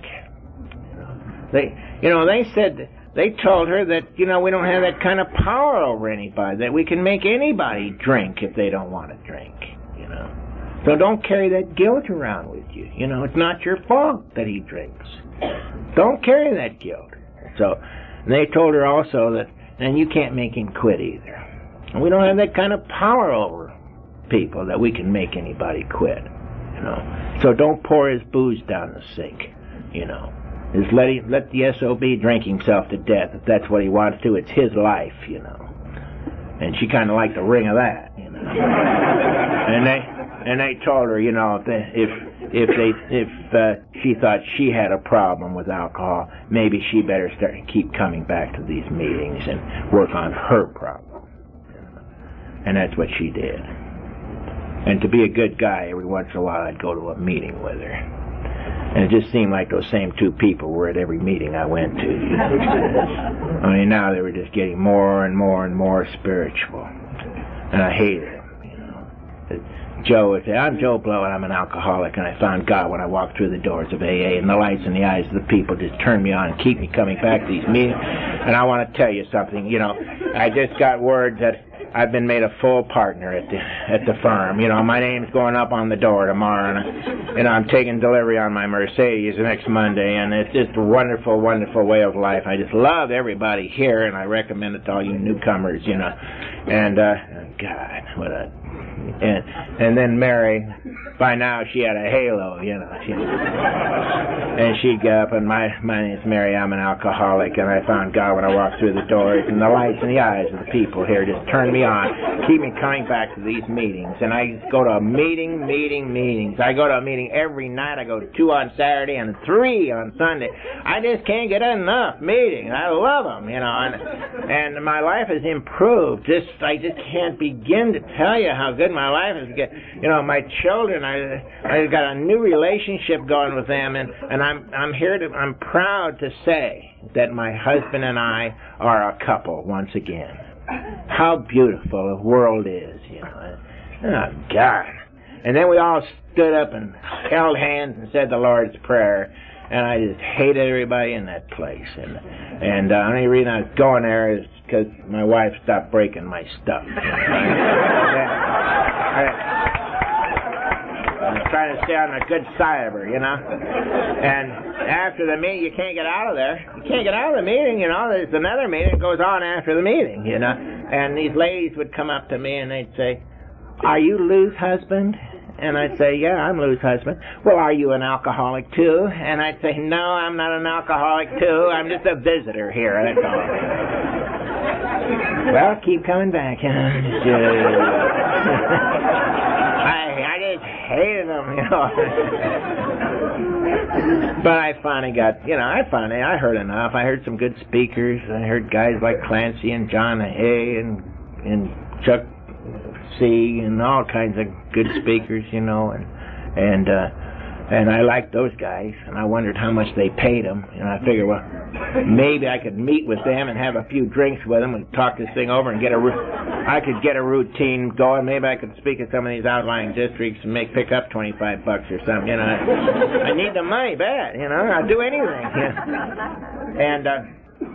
They, you know, they said... They told her that, you know, we don't have that kind of power over anybody, that we can make anybody drink if they don't want to drink, you know. So don't carry that guilt around with you. You know, it's not your fault that he drinks. Don't carry that guilt. So and they told her also that, and you can't make him quit either. And we don't have that kind of power over people that we can make anybody quit. you know. So don't pour his booze down the sink, you know. Just let him, let the S O B drink himself to death if that's what he wants to. It's his life, you know. And she kind of liked the ring of that, you know. And they and they told her, you know, if if if they if uh, she thought she had a problem with alcohol, maybe she better start keep coming back to these meetings and work on her problem. You know? And that's what she did. And to be a good guy, every once in a while I'd go to a meeting with her. And it just seemed like those same two people were at every meeting I went to. You know? I mean, now they were just getting more and more and more spiritual. And I hated them, you know. Joe would say, I'm Joe Blow and I'm an alcoholic, and I found God when I walked through the doors of A A, and the lights in the eyes of the people just turned me on and keep me coming back to these meetings. And I want to tell you something, you know, I just got word that I've been made a full partner at the at the firm. You know, my name's going up on the door tomorrow, and I, you know, I'm taking delivery on my Mercedes next Monday, and it's just a wonderful, wonderful way of life. I just love everybody here, and I recommend it to all you newcomers, you know. And uh, God, what a and and then Mary, by now she had a halo, you know. She, and she'd get up, and my my name's Mary. I'm an alcoholic, and I found God when I walked through the doors, and the lights in the eyes of the people here just turned me on, keep me coming back to these meetings. And I go to a meeting, meeting, meetings. I go to a meeting every night. I go to two on Saturday and three on Sunday. I just can't get enough meetings. I love them, you know. And, and my life has improved. Just I just can't begin to tell you how good my life is. You know, my children, I I got a new relationship going with them, and and I'm I'm here to I'm proud to say that my husband and I are a couple once again. How beautiful the world is, you know. Oh, God. And then we all stood up and held hands and said the Lord's Prayer, and I just hated everybody in that place. And and uh, the only reason I was going there is because my wife stopped breaking my stuff. You know? I, I was trying to stay on the good side of her, you know. And after the meeting, you can't get out of there. You can't get out of the meeting, you know. There's another meeting that goes on after the meeting, you know. And these ladies would come up to me and they'd say, "Are you Lou's husband?" And I'd say, "Yeah, I'm Lou's husband." "Well, are you an alcoholic too?" And I'd say, "No, I'm not an alcoholic too. I'm just a visitor here, that's all." "Well, keep coming back, huh?" I, I just hated them, you know. But I finally got, you know, I finally, I heard enough. I heard some good speakers. I heard guys like Clancy and John Hay and, and Chuck C. and all kinds of good speakers, you know, and, and, uh, and I liked those guys, and I wondered how much they paid them, and I figured, well, maybe I could meet with them and have a few drinks with them and talk this thing over and get a, I could get a routine going. Maybe I could speak at some of these outlying districts and make pick up twenty-five bucks or something, you know. I, I need the money bad, you know. I'll do anything. And uh,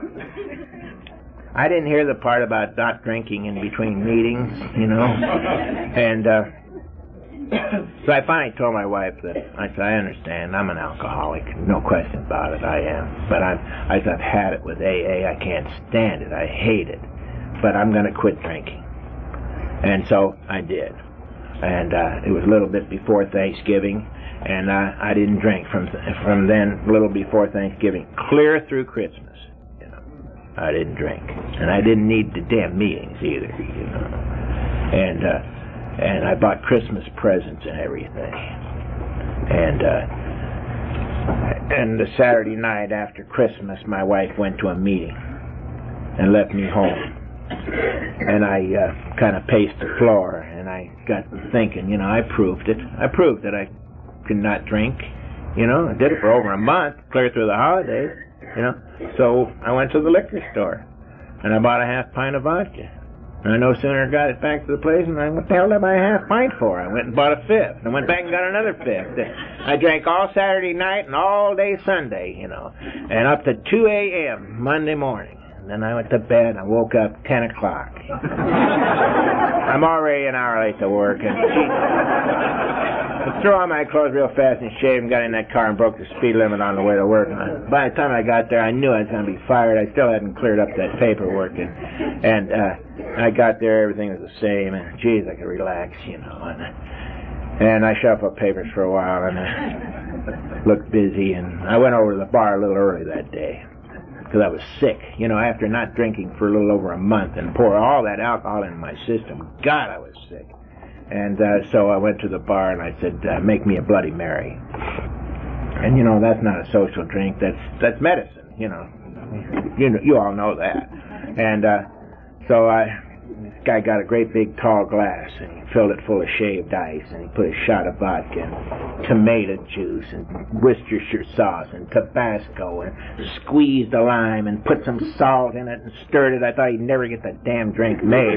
I didn't hear the part about not drinking in between meetings, you know. And uh, so I finally told my wife that I said, I understand, I'm an alcoholic, no question about it, I am. But I'm, I said, I've had it with A A, I can't stand it, I hate it. But I'm going to quit drinking. And so I did. And uh, it was a little bit before Thanksgiving, and uh, I didn't drink from from then, a little before Thanksgiving, clear through Christmas. You know, I didn't drink, and I didn't need the damn meetings either. You know, and uh, and I bought Christmas presents and everything. And uh, and the Saturday night after Christmas, my wife went to a meeting and left me home. And I uh, kind of paced the floor, and I got thinking, you know, I proved it. I proved that I could not drink. You know, I did it for over a month, clear through the holidays, you know. So I went to the liquor store, and I bought a half pint of vodka. And I no sooner got it back to the place, and I, what the hell did I buy a half pint for? I went and bought a fifth. I went back and got another fifth. I drank all Saturday night and all day Sunday, you know, and up to two a.m. Monday morning. And then I went to bed. I woke up ten o'clock. I'm already an hour late to work. And I threw on my clothes real fast and shaved and got in that car and broke the speed limit on the way to work. And by the time I got there, I knew I was going to be fired. I still hadn't cleared up that paperwork. And, and uh, I got there, everything was the same. And, geez, I could relax, you know. And, And I shuffled papers for a while, and I looked busy, and I went over to the bar a little early that day, because I was sick, you know, after not drinking for a little over a month and pour all that alcohol in my system. God, I was sick. And uh, so I went to the bar, and I said, uh, make me a Bloody Mary. And, you know, that's not a social drink. That's that's medicine, you know. You, you all know that. And uh, so I... This guy got a great big tall glass, and he filled it full of shaved ice, and he put a shot of vodka and tomato juice and Worcestershire sauce and Tabasco and squeezed a lime and put some salt in it and stirred it. I thought he'd never get the damn drink made.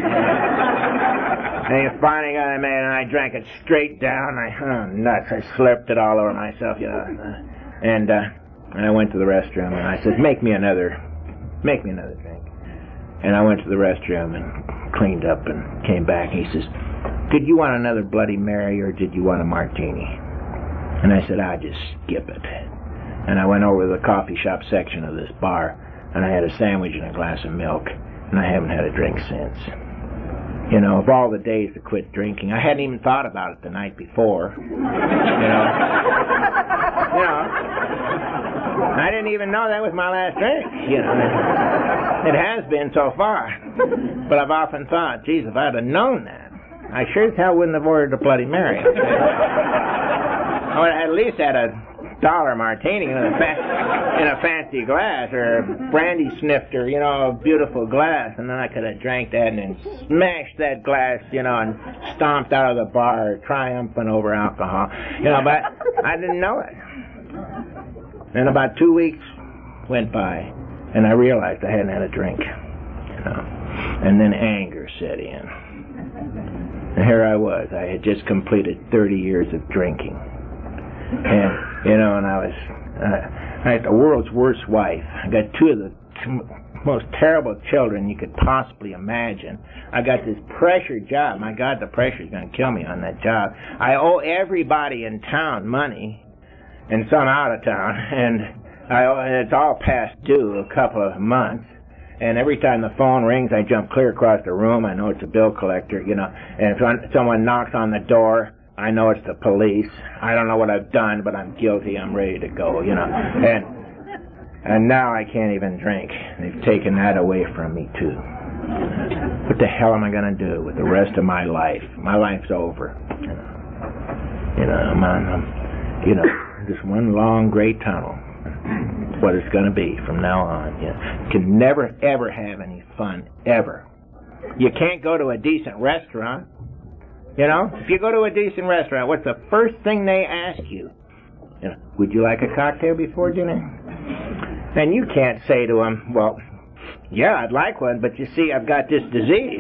And he finally got it made, and I drank it straight down. I, oh, nuts. I slurped it all over myself, you know. And, uh, and I went to the restroom, and I said, make me another, make me another drink. And I went to the restroom and cleaned up and came back. He says, did you want another Bloody Mary or did you want a martini? And I said, I'll just skip it. And I went over to the coffee shop section of this bar, and I had a sandwich and a glass of milk, and I haven't had a drink since. You know, of all the days to quit drinking, I hadn't even thought about it the night before. You know, you know, I didn't even know that was my last drink. You know, it has been so far. But I've often thought, geez, if I'd have known that, I sure as hell wouldn't have ordered a Bloody Mary. I would have at least had a dollar martini in a, fa- in a fancy glass, or a brandy snifter, you know, a beautiful glass, and then I could have drank that and then smashed that glass, you know, and stomped out of the bar, triumphant over alcohol, you know, but I didn't know it. And about two weeks went by, and I realized I hadn't had a drink, you know, and then anger set in. And here I was. I had just completed thirty years of drinking. And, you know, and I was, uh, I had the world's worst wife. I got two of the t- most terrible children you could possibly imagine. I got this pressure job. My God, the pressure's going to kill me on that job. I owe everybody in town money, and some out of town, and I owe, and it's all past due a couple of months. And every time the phone rings, I jump clear across the room. I know it's a bill collector, you know. And if someone knocks on the door, I know it's the police. I don't know what I've done, but I'm guilty. I'm ready to go, you know. And and now I can't even drink. They've taken that away from me, too. What the hell am I going to do with the rest of my life? My life's over. You know, you know, I'm on, I'm, you know, just one long, great tunnel. What it's going to be from now on. You know, you can never, ever have any fun, ever. You can't go to a decent restaurant. You know, if you go to a decent restaurant, what's the first thing they ask you? You know, would you like a cocktail before dinner? And you can't say to them, well, yeah, I'd like one, but you see, I've got this disease.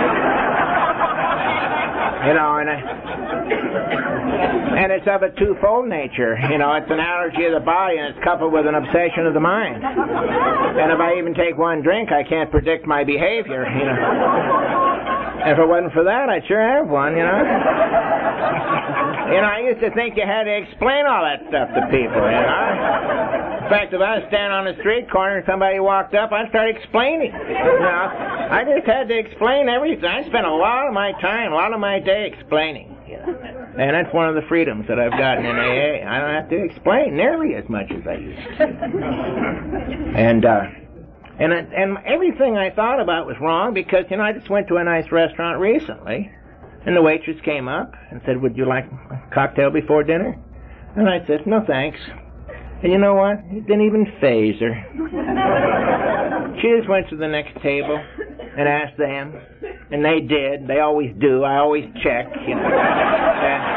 You know, and I, and it's of a twofold nature. You know, it's an allergy of the body, and it's coupled with an obsession of the mind. And if I even take one drink, I can't predict my behavior, you know. If it wasn't for that, I'd sure have one, you know. You know, I used to think you had to explain all that stuff to people, you know. In fact, if I was standing on the street corner and somebody walked up, I'd start explaining. You know, I just had to explain everything. I spent a lot of my time, a lot of my day explaining. You know. And that's one of the freedoms that I've gotten in A A. I don't have to explain nearly as much as I used to. And, uh... And and everything I thought about was wrong because, you know, I just went to a nice restaurant recently, and the waitress came up and said, would you like a cocktail before dinner? And I said, no thanks. And you know what? It didn't even faze her. She just went to the next table and asked them, and they did. They always do. I always check, you know. And,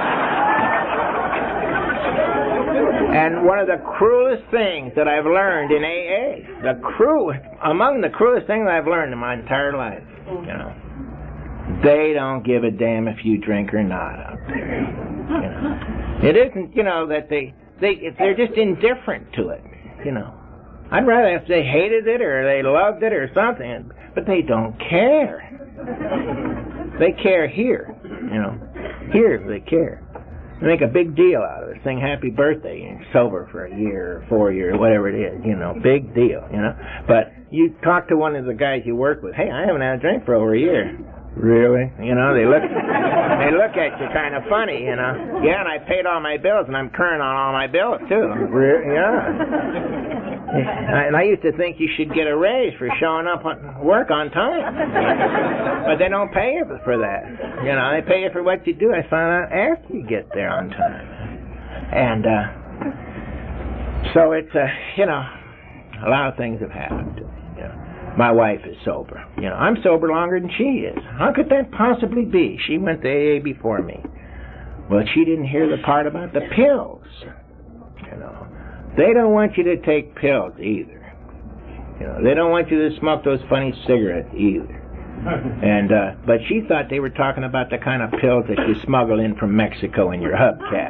And one of the cruelest things that I've learned in A A, the cruel, among the cruelest things I've learned in my entire life, you know, they don't give a damn if you drink or not out there. You know, it isn't, you know, that they they they're just indifferent to it. You know, I'd rather if they hated it or they loved it or something, but they don't care. They care here, you know, here they care. They make a big deal out of it. Sing happy birthday, and you're sober for a year or four years, whatever it is, you know, big deal, you know. But you talk to one of the guys you work with, hey, I haven't had a drink for over a year. Really? You know, they look they look at you kind of funny, you know. Yeah, and I paid all my bills, and I'm current on all my bills, too. Re- yeah. And I used to think you should get a raise for showing up on work on time. But they don't pay you for that. You know, they pay you for what you do. I found out after you get there on time. And, uh, so it's, uh, you know, a lot of things have happened to me. You know. My wife is sober. You know, I'm sober longer than she is. How could that possibly be? She went to A A before me. Well, she didn't hear the part about the pills. You know, they don't want you to take pills either. You know, they don't want you to smoke those funny cigarettes either. And uh, but she thought they were talking about the kind of pills that you smuggle in from Mexico in your hubcap.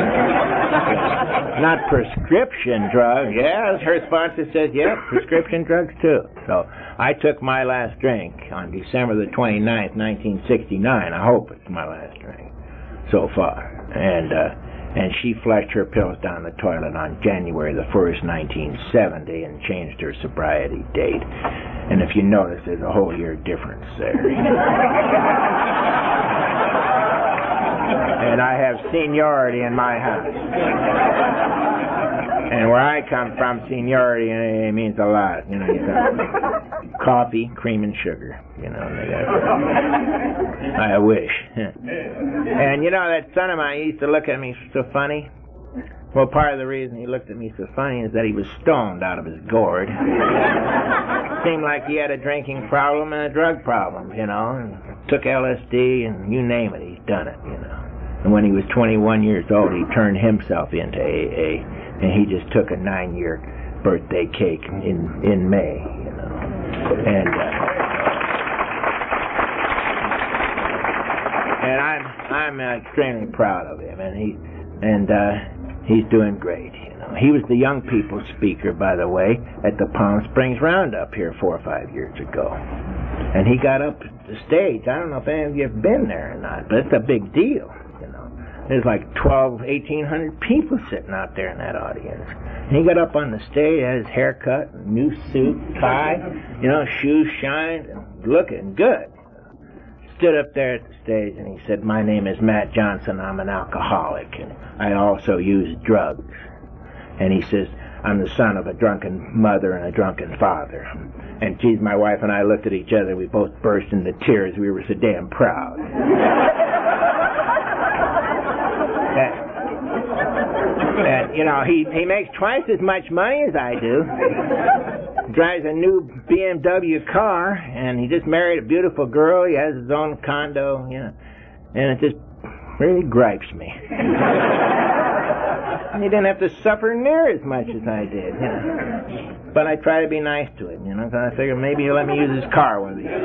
Not prescription drugs. Yeah, her sponsor says, yeah, prescription drugs too. So I took my last drink on December the twenty-ninth, nineteen sixty-nine. I hope it's my last drink so far. And uh, and she flushed her pills down the toilet on January the first, nineteen seventy, and changed her sobriety date. And if you notice, there's a whole year difference there. And I have seniority in my house. And where I come from, seniority in A A means a lot. You know, you got coffee, cream, and sugar. You know, they got. I wish. And you know, that son of mine used to look at me so funny. Well, part of the reason he looked at me so funny is that he was stoned out of his gourd. Seemed like he had a drinking problem and a drug problem, you know, and took L S D and you name it, he's done it, you know. And when he was twenty-one years old, he turned himself into A A, and he just took a nine-year birthday cake in in May, you know. And uh, and I'm I'm extremely proud of him, and he and uh, he's doing great. You know, he was the young people's speaker, by the way, at the Palm Springs Roundup here four or five years ago, and he got up the stage. I don't know if any of you have been there or not, but it's a big deal. There's like twelve, eighteen hundred people sitting out there in that audience. And he got up on the stage, had his hair cut, new suit, tie, you know, shoes shined, and looking good. Stood up there at the stage and he said, "My name is Matt Johnson, I'm an alcoholic, and I also use drugs." And he says, "I'm the son of a drunken mother and a drunken father." And geez, my wife and I looked at each other, we both burst into tears, we were so damn proud. And, you know, he, he makes twice as much money as I do. Drives a new B M W car, and he just married a beautiful girl. He has his own condo, you know. And it just really gripes me. He didn't have to suffer near as much as I did, you know. But I try to be nice to him, you know, because I figure maybe he'll let me use his car one of these days.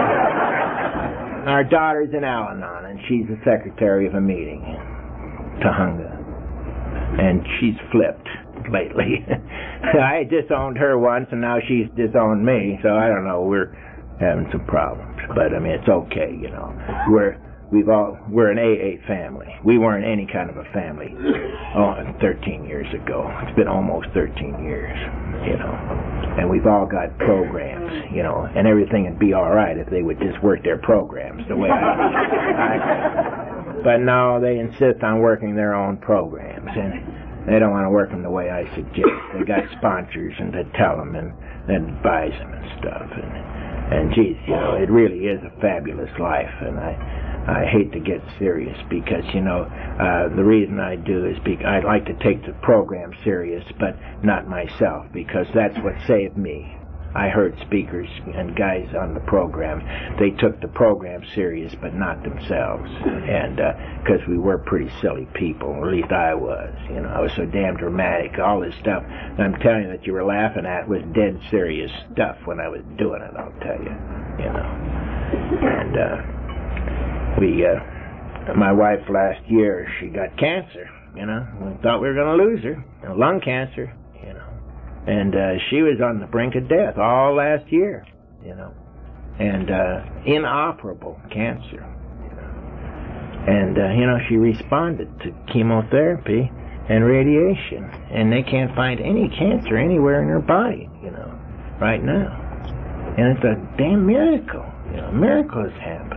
Our daughter's in Al-Anon, and she's the secretary of a meeting in Tahunga. And she's flipped lately. I disowned her once, and now she's disowned me, so I don't know, we're having some problems. But, I mean, it's okay, you know. We're, we've all, we're an A A family. We weren't any kind of a family oh, thirteen years ago. It's been almost thirteen years, you know. And we've all got programs, you know, and everything would be all right if they would just work their programs the way I, I But no, they insist on working their own programs, and they don't want to work them the way I suggest. They got sponsors and they tell them and then advise them and stuff. And, and geez, you know, it really is a fabulous life, and I I hate to get serious because, you know, uh, the reason I do is because I like to take the program serious, but not myself, because that's what saved me. I heard speakers and guys on the program, they took the program serious, but not themselves. And, uh, because we were pretty silly people, or at least I was. You know, I was so damn dramatic, all this stuff that I'm telling you that you were laughing at was dead serious stuff when I was doing it, I'll tell you. You know. And, uh, we, uh, my wife last year, she got cancer, you know. We thought we were going to lose her, you know, lung cancer, you know. And uh, she was on the brink of death all last year, you know, and uh, inoperable cancer, you know. And, uh, you know, she responded to chemotherapy and radiation, and they can't find any cancer anywhere in her body, you know, right now. And it's a damn miracle, you know, a miracle has happened.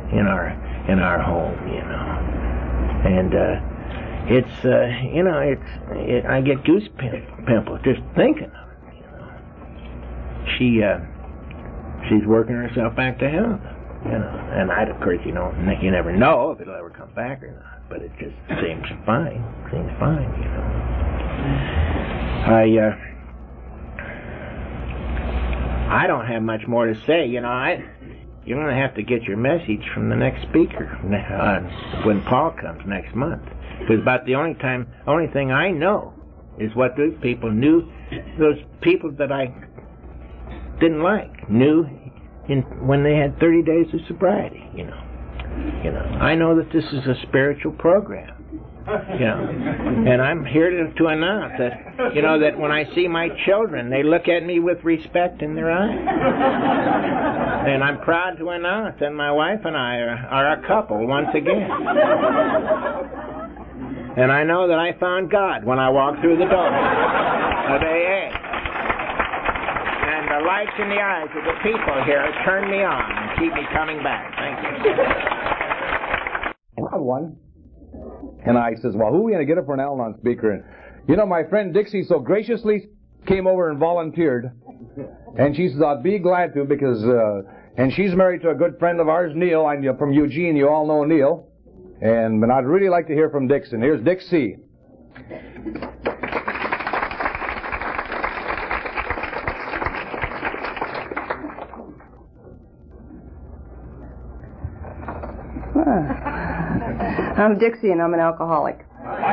in our in our home, you know. And uh, it's uh, you know it's it, I get goose pimples just thinking of it. You know, she uh, she's working herself back to health, you know. And I, of course, you know, you never know if it'll ever come back or not. But it just seems fine. Seems fine, you know. I uh, I don't have much more to say, you know. I you're going to have to get your message from the next speaker uh, when Paul comes next month, because about the only time, only thing I know is what those people knew. Those people that I didn't like knew in when they had thirty days of sobriety, you know. You know, I know that this is a spiritual program. You know, and I'm here to, to announce that, you know, that when I see my children, they look at me with respect in their eyes. And I'm proud to announce that my wife and I are, are a couple once again. And I know that I found God when I walked through the door of A A. And the lights in the eyes of the people here turn me on and keep me coming back. Thank you.
I have one. And I says, well, who are we going to get up for an Al-Anon speaker? And, you know, my friend Dixie so graciously came over and volunteered. And she says, I'd be glad to because, uh, and she's married to a good friend of ours, Neil. I'm from Eugene. You all know Neil. And but I'd really like to hear from Dixon. Here's Dixie.
I'm Dixie, and I'm an alcoholic.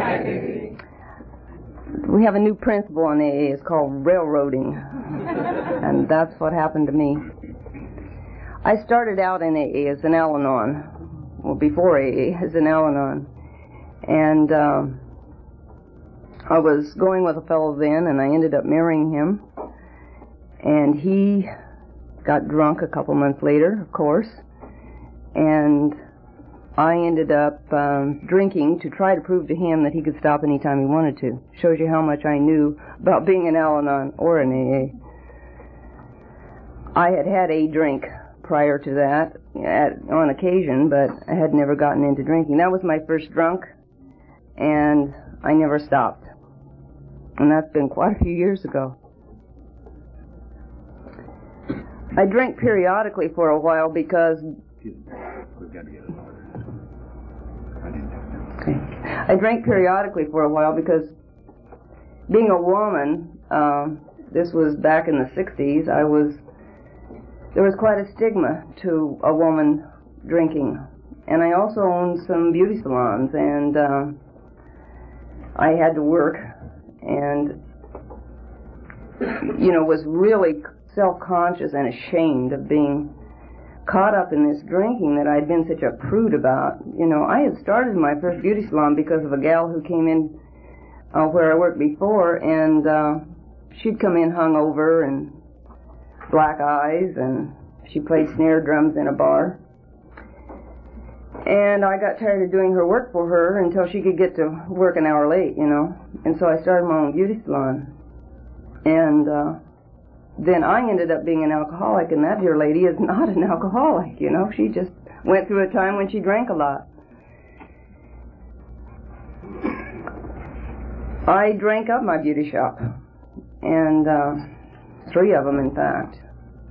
We have a new principle in A A. It's called railroading, and that's what happened to me. I started out in A A as an Al-Anon, well, before A A as an Al-Anon, and uh, I was going with a fellow then, and I ended up marrying him, and he got drunk a couple months later, of course, and I ended up um, drinking to try to prove to him that he could stop anytime he wanted to. Shows you how much I knew about being an Al-Anon or an A A. I had had a drink prior to that at, on occasion, but I had never gotten into drinking. That was my first drunk, and I never stopped. And that's been quite a few years ago. I drank periodically for a while because... We've got to get it. I drank periodically for a while because being a woman, um, this was back in the sixties, I was, there was quite a stigma to a woman drinking. And I also owned some beauty salons, and uh, I had to work and, you know, was really self-conscious and ashamed of being caught up in this drinking that I'd been such a prude about. You know, I had started my first beauty salon because of a gal who came in uh, where I worked before, and uh, she'd come in hungover and black eyes, and she played snare drums in a bar. And I got tired of doing her work for her until she could get to work an hour late, you know. And so I started my own beauty salon. And uh, then I ended up being an alcoholic, and that dear lady is not an alcoholic, you know. She just went through a time when she drank a lot. I drank up my beauty shop, and uh, three of them, in fact,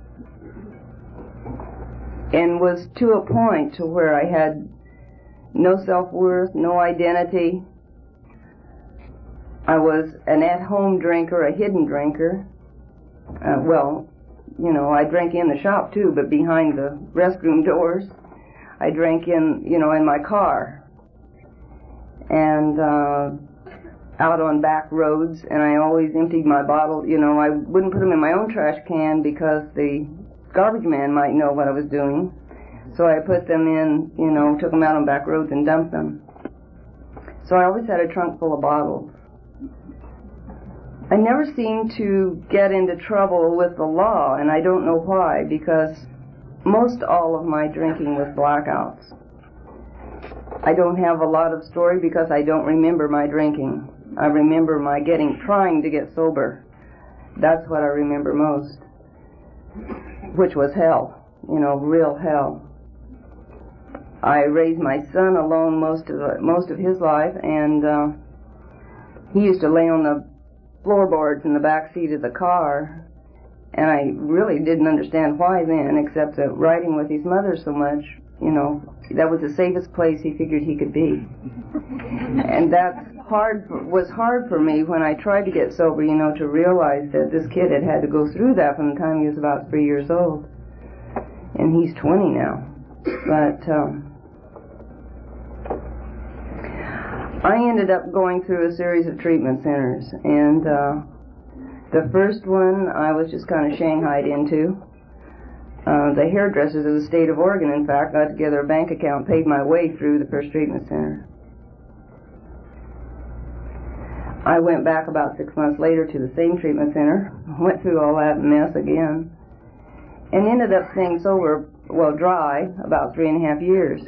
and was to a point to where I had no self-worth, no identity. I was an at-home drinker, a hidden drinker. Uh, well, you know, I drank in the shop too, but behind the restroom doors. I drank in, you know, in my car, and uh, out on back roads, and I always emptied my bottle. You know, I wouldn't put them in my own trash can because the garbage man might know what I was doing. So I put them in, you know, took them out on back roads and dumped them. So I always had a trunk full of bottles. I never seemed to get into trouble with the law, and I don't know why, because most all of my drinking was blackouts. I don't have a lot of story because I don't remember my drinking. I remember my getting, trying to get sober. That's what I remember most, which was hell, you know, real hell. I raised my son alone most of the, most of his life, and uh, he used to lay on the floorboards in the back seat of the car, and I really didn't understand why then, except that riding with his mother so much, you know, that was the safest place he figured he could be. And that's hard, was hard for me when I tried to get sober, you know, to realize that this kid had had to go through that from the time he was about three years old. And he's twenty now. But um, I ended up going through a series of treatment centers, and uh, the first one I was just kind of shanghaied into. Uh, the hairdressers of the state of Oregon, in fact, got together a bank account, paid my way through the first treatment center. I went back about six months later to the same treatment center, went through all that mess again, and ended up staying sober, well, dry, about three and a half years.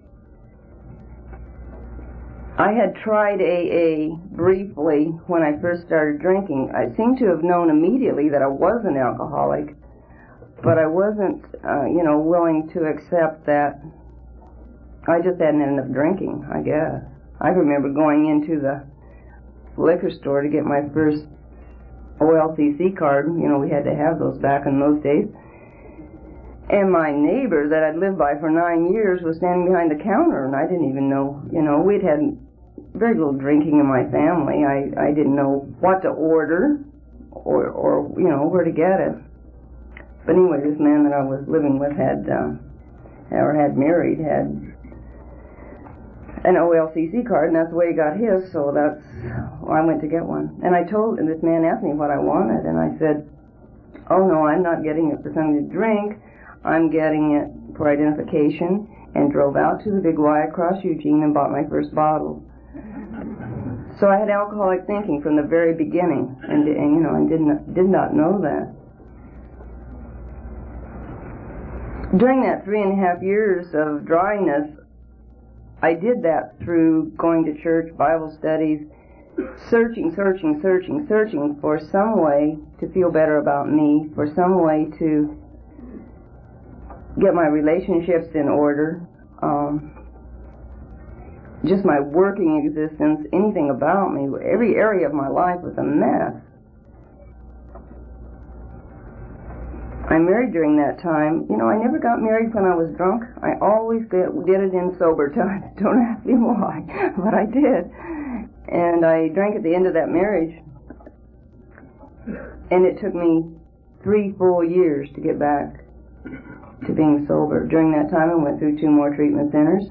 I had tried A A briefly when I first started drinking. I seemed to have known immediately that I was an alcoholic, but I wasn't, uh, you know, willing to accept that I just hadn't ended up drinking, I guess. I remember going into the liquor store to get my first O L C C card. You know, we had to have those back in those days. And my neighbor that I'd lived by for nine years was standing behind the counter, and I didn't even know, you know, we'd had very little drinking in my family. I, I didn't know what to order or, or, you know, where to get it. But anyway, this man that I was living with had, uh, or had married, had an O L C C card, and that's the way he got his, so that's, well, I went to get one. And I told, and this man asked me what I wanted, and I said, oh no, I'm not getting it for something to drink, I'm getting it for identification, and drove out to the Big Y across Eugene and bought my first bottle. So I had alcoholic thinking from the very beginning, and, and you know, I did not, did not know that. During that three and a half years of dryness, I did that through going to church, Bible studies, searching, searching, searching, searching for some way to feel better about me, for some way to get my relationships in order, um, just my working existence, anything about me. Every area of my life was a mess. I married during that time. You know, I never got married when I was drunk. I always get, did it in sober time. Don't ask me why, but I did. And I drank at the end of that marriage. And it took me three full years to get back to being sober. During that time, I went through two more treatment centers.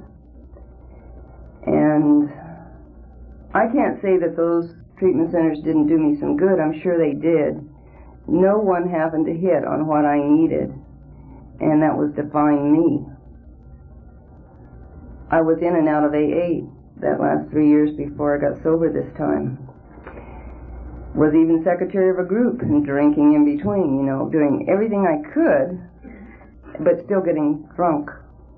And I can't say that those treatment centers didn't do me some good. I'm sure they did. No one happened to hit on what I needed, and that was to find me. I was in and out of A A that last three years before I got sober this time. Was even secretary of a group and drinking in between, you know, doing everything I could, but still getting drunk.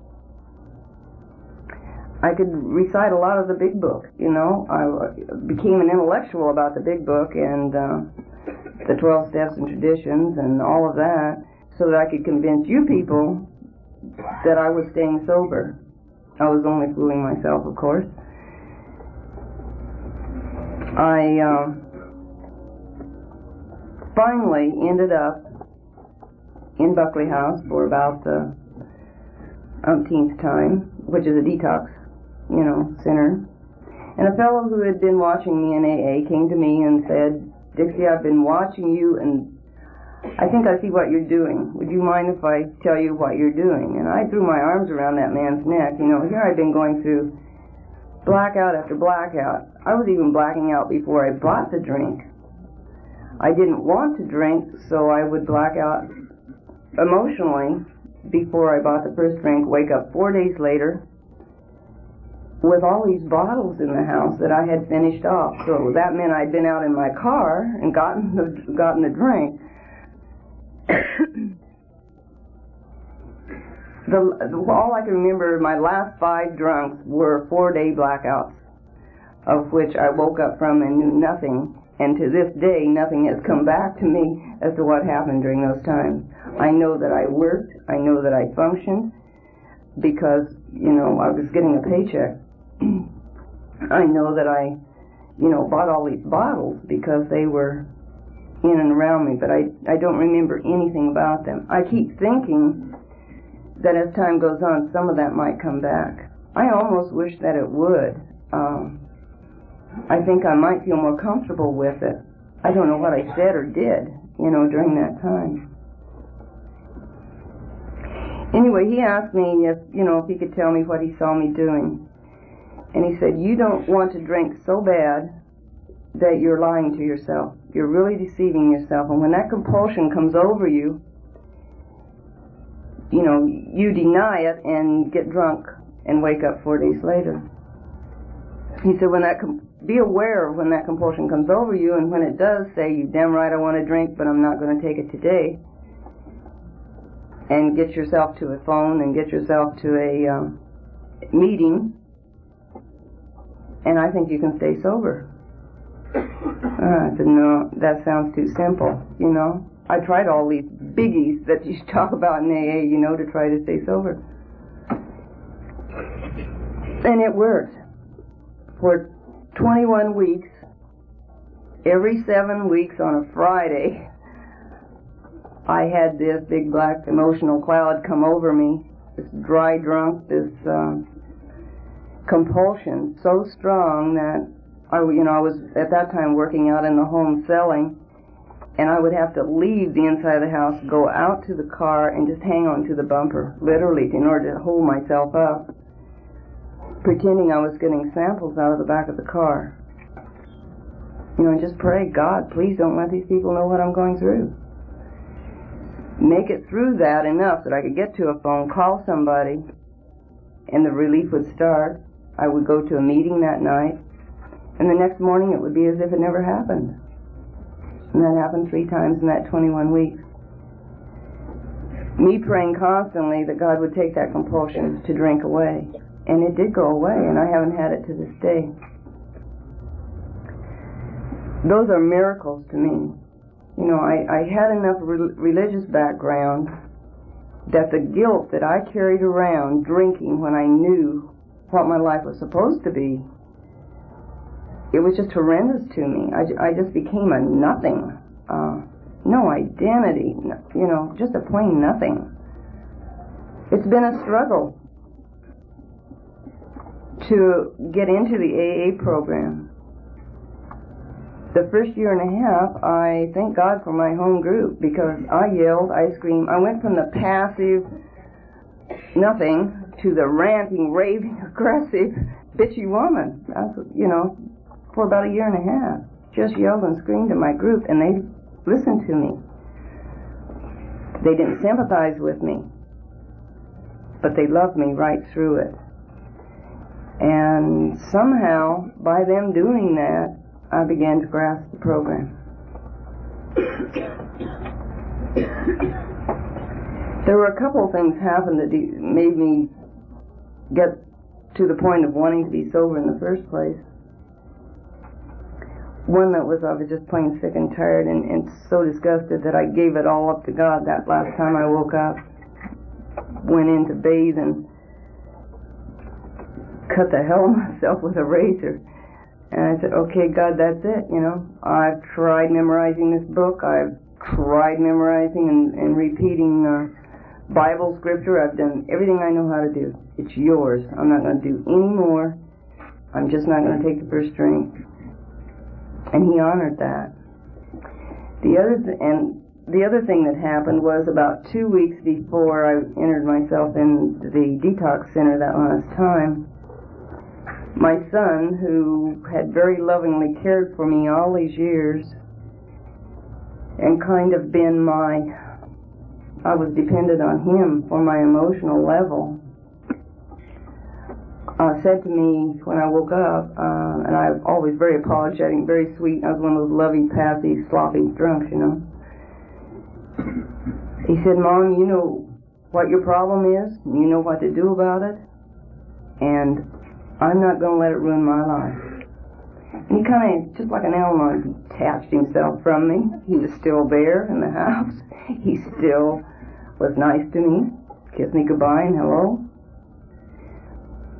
I could recite a lot of the big book, you know. I became an intellectual about the big book and uh, the twelve steps and traditions and all of that, so that I could convince you people that I was staying sober. I was only fooling myself, of course. I um, finally ended up in Buckley House for about the umpteenth time, which is a detox, you know, center. And a fellow who had been watching me in A A came to me and said, Dixie, I've been watching you, and I think I see what you're doing. Would you mind if I tell you what you're doing? And I threw my arms around that man's neck. You know, here I'd been going through blackout after blackout. I was even blacking out before I bought the drink. I didn't want to drink, so I would black out emotionally before I bought the first drink, wake up four days later with all these bottles in the house that I had finished off. So that meant I'd been out in my car and gotten the, gotten the drink. the, all I can remember, my last five drunks were four-day blackouts, of which I woke up from and knew nothing. And to this day, nothing has come back to me as to what happened during those times. I know that I worked. I know that I functioned. because, you know, I was getting a paycheck. I know that I, you know, bought all these bottles because they were in and around me, but I, I don't remember anything about them. I keep thinking that as time goes on, some of that might come back. I almost wish that it would. Um, I think I might feel more comfortable with it. I don't know what I said or did, you know, during that time. Anyway, he asked me if, you know, if he could tell me what he saw me doing. And he said, you don't want to drink so bad that you're lying to yourself. You're really deceiving yourself. And when that compulsion comes over you, you know, you deny it and get drunk and wake up four days later. He said, when that com- be aware of when that compulsion comes over you, and when it does, say, you damn right I want to drink, but I'm not going to take it today. And get yourself to a phone and get yourself to a um, meeting, and I think you can stay sober. Uh, I said, no, that sounds too simple, you know. I tried all these biggies that you talk about in A A, you know, to try to stay sober. And it worked. For twenty-one weeks, every seven weeks on a Friday, I had this big black emotional cloud come over me, this dry drunk, this uh, compulsion so strong that I, you know, I was at that time working out in the home selling, and I would have to leave the inside of the house, go out to the car, and just hang on to the bumper, literally, in order to hold myself up, pretending I was getting samples out of the back of the car. You know, and just pray, God, please don't let these people know what I'm going through. Make it through that enough that I could get to a phone, call somebody, and the relief would start. I would go to a meeting that night, and the next morning it would be as if it never happened. And that happened three times in that twenty-one weeks. Me praying constantly that God would take that compulsion to drink away. And it did go away, and I haven't had it to this day. Those are miracles to me. You know, I, I had enough re- religious background that the guilt that I carried around drinking when I knew what my life was supposed to be, it was just horrendous to me. I, I just became a nothing. Uh, no identity, you know, just a plain nothing. It's been a struggle to get into the A A program. The first year and a half, I thank God for my home group, because I yelled, I screamed. I went from the passive nothing to the ranting, raving, aggressive, bitchy woman. I was, you know, for about a year and a half. Just yelled and screamed at my group, and they listened to me. They didn't sympathize with me, but they loved me right through it. And somehow, by them doing that, I began to grasp the program. There were a couple of things happened that made me get to the point of wanting to be sober in the first place. One that was I was just plain sick and tired and, and so disgusted that I gave it all up to God that last time I woke up. Went in to bathe and cut the hell of myself with a razor. And I said, okay, God, that's it, you know. I've tried memorizing this book. I've tried memorizing and, and repeating uh, Bible scripture. I've done everything I know how to do. It's yours. I'm not going to do any more. I'm just not going to take the first drink. And he honored that. The other th- and the other thing that happened was about two weeks before I entered myself in the detox center that last time, my son, who had very lovingly cared for me all these years and kind of been my, I was dependent on him for my emotional level, uh, said to me when I woke up, uh, and I'm always very apologetic, very sweet. I was one of those lovey, passy, sloppy drunks, you know. He said, Mom, you know what your problem is, you know what to do about it, and I'm not going to let it ruin my life. And he kind of, just like an animal, detached himself from me. He was still there in the house. He still was nice to me, kissed me goodbye and hello.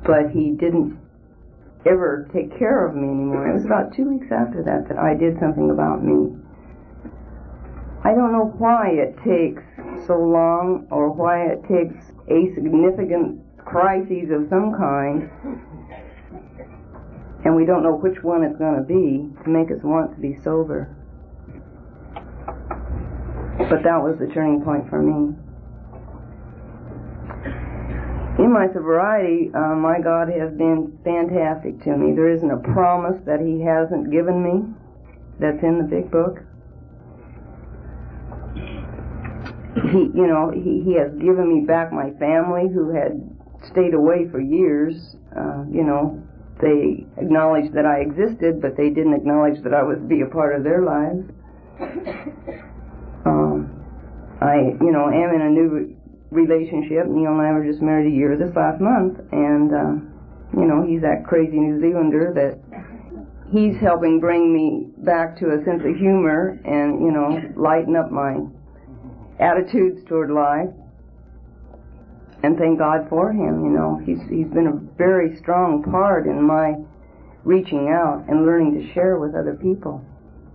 but he didn't ever take care of me anymore. It was about two weeks after that that I did something about me. I don't know why it takes so long, or why it takes a significant crisis of some kind, and we don't know which one it's going to be, to make us want to be sober. But that was the turning point for me. In my sobriety, uh, my God has been fantastic to me. There isn't a promise that He hasn't given me that's in the big book. He, you know, he, he has given me back my family who had stayed away for years. Uh, you know, they acknowledged that I existed, but they didn't acknowledge that I was to be a part of their lives. Um, I, you know, am in a new re- relationship. Neil and I were just married a year this last month, and, uh, you know, he's that crazy New Zealander that he's helping bring me back to a sense of humor and, you know, lighten up my attitudes toward life. And thank God for him, you know. He's he's been a very strong part in my reaching out and learning to share with other people.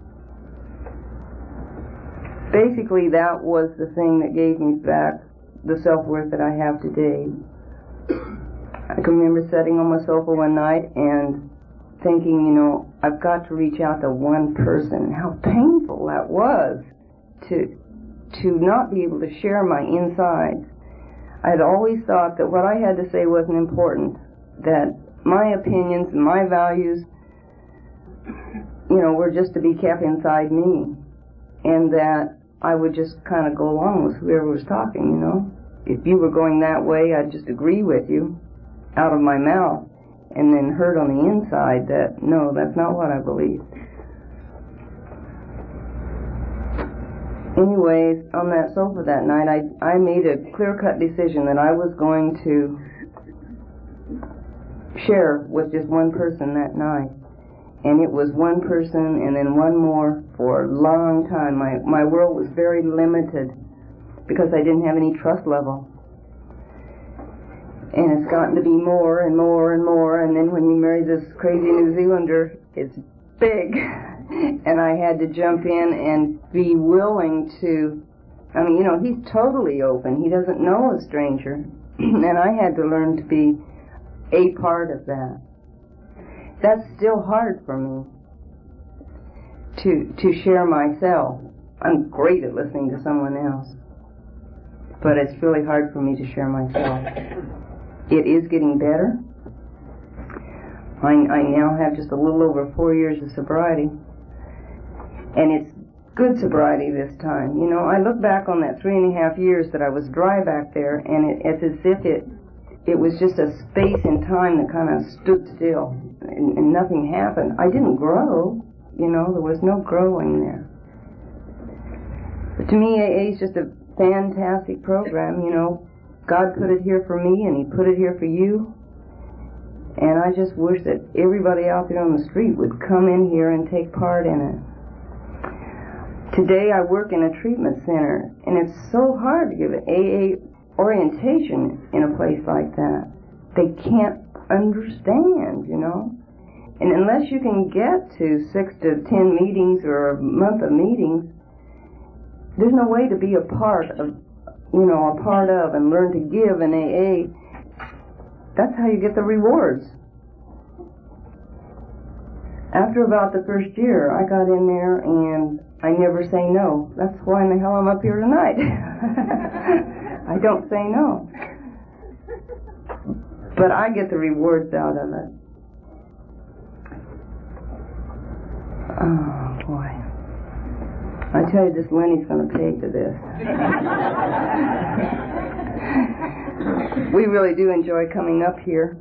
Basically, that was the thing that gave me back the self-worth that I have today. I can remember sitting on my sofa one night and thinking, you know, I've got to reach out to one person. How painful that was to to not be able to share my insides. I had always thought that what I had to say wasn't important, that my opinions and my values, you know, were just to be kept inside me, and that I would just kind of go along with whoever was talking, you know. If you were going that way, I'd just agree with you out of my mouth, and then heard on the inside that, no, that's not what I believe. Anyways, on that sofa that night, I, I made a clear-cut decision that I was going to share with just one person that night. And it was one person and then one more for a long time. My, my world was very limited because I didn't have any trust level. And it's gotten to be more and more and more, and then when you marry this crazy New Zealander, it's big. And I had to jump in and be willing to, I mean, you know, he's totally open. He doesn't know a stranger. And I had to learn to be a part of that. That's still hard for me to to share myself. I'm great at listening to someone else, but it's really hard for me to share myself. It is getting better. I, I now have just a little over four years of sobriety, and it's good sobriety this time. You know, I look back on that three and a half years that I was dry back there, and it, it's as if it it was just a space in time that kind of stood still, and, and nothing happened. I didn't grow, you know, there was no growing there. But to me, A A is just a fantastic program, you know. God put it here for me, and He put it here for you. And I just wish that everybody out there on the street would come in here and take part in it. Today I work in a treatment center, and it's so hard to give an A A orientation in a place like that. They can't understand, you know. And unless you can get to six to ten meetings or a month of meetings, there's no way to be a part of, you know, a part of and learn to give in A A. That's how you get the rewards. After about the first year, I got in there and I never say no. That's why in the hell I'm up here tonight. I don't say no. But I get the rewards out of it. Oh, boy. I tell you, this Lenny's going to pay for this. We really do enjoy coming up here.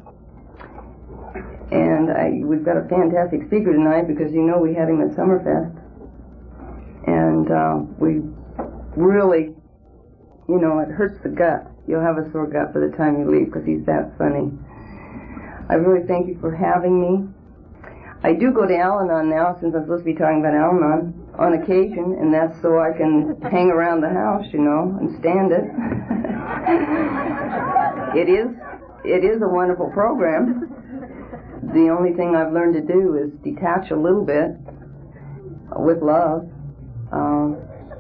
And I, we've got a fantastic speaker tonight because, you know, we had him at Summerfest. And uh, we really, you know, it hurts the gut. You'll have a sore gut by the time you leave because he's that funny. I really thank you for having me. I do go to Al-Anon now, since I'm supposed to be talking about Al-Anon, on occasion, and that's so I can hang around the house, you know, and stand it. It is it is a wonderful program. The only thing I've learned to do is detach a little bit with love. Um,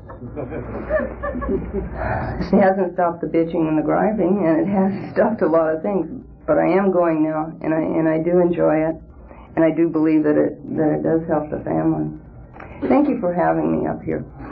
it hasn't stopped the bitching and the griping, and it has stopped a lot of things. But I am going now, and I and I do enjoy it, and I do believe that it that it does help the family. Thank you for having me up here.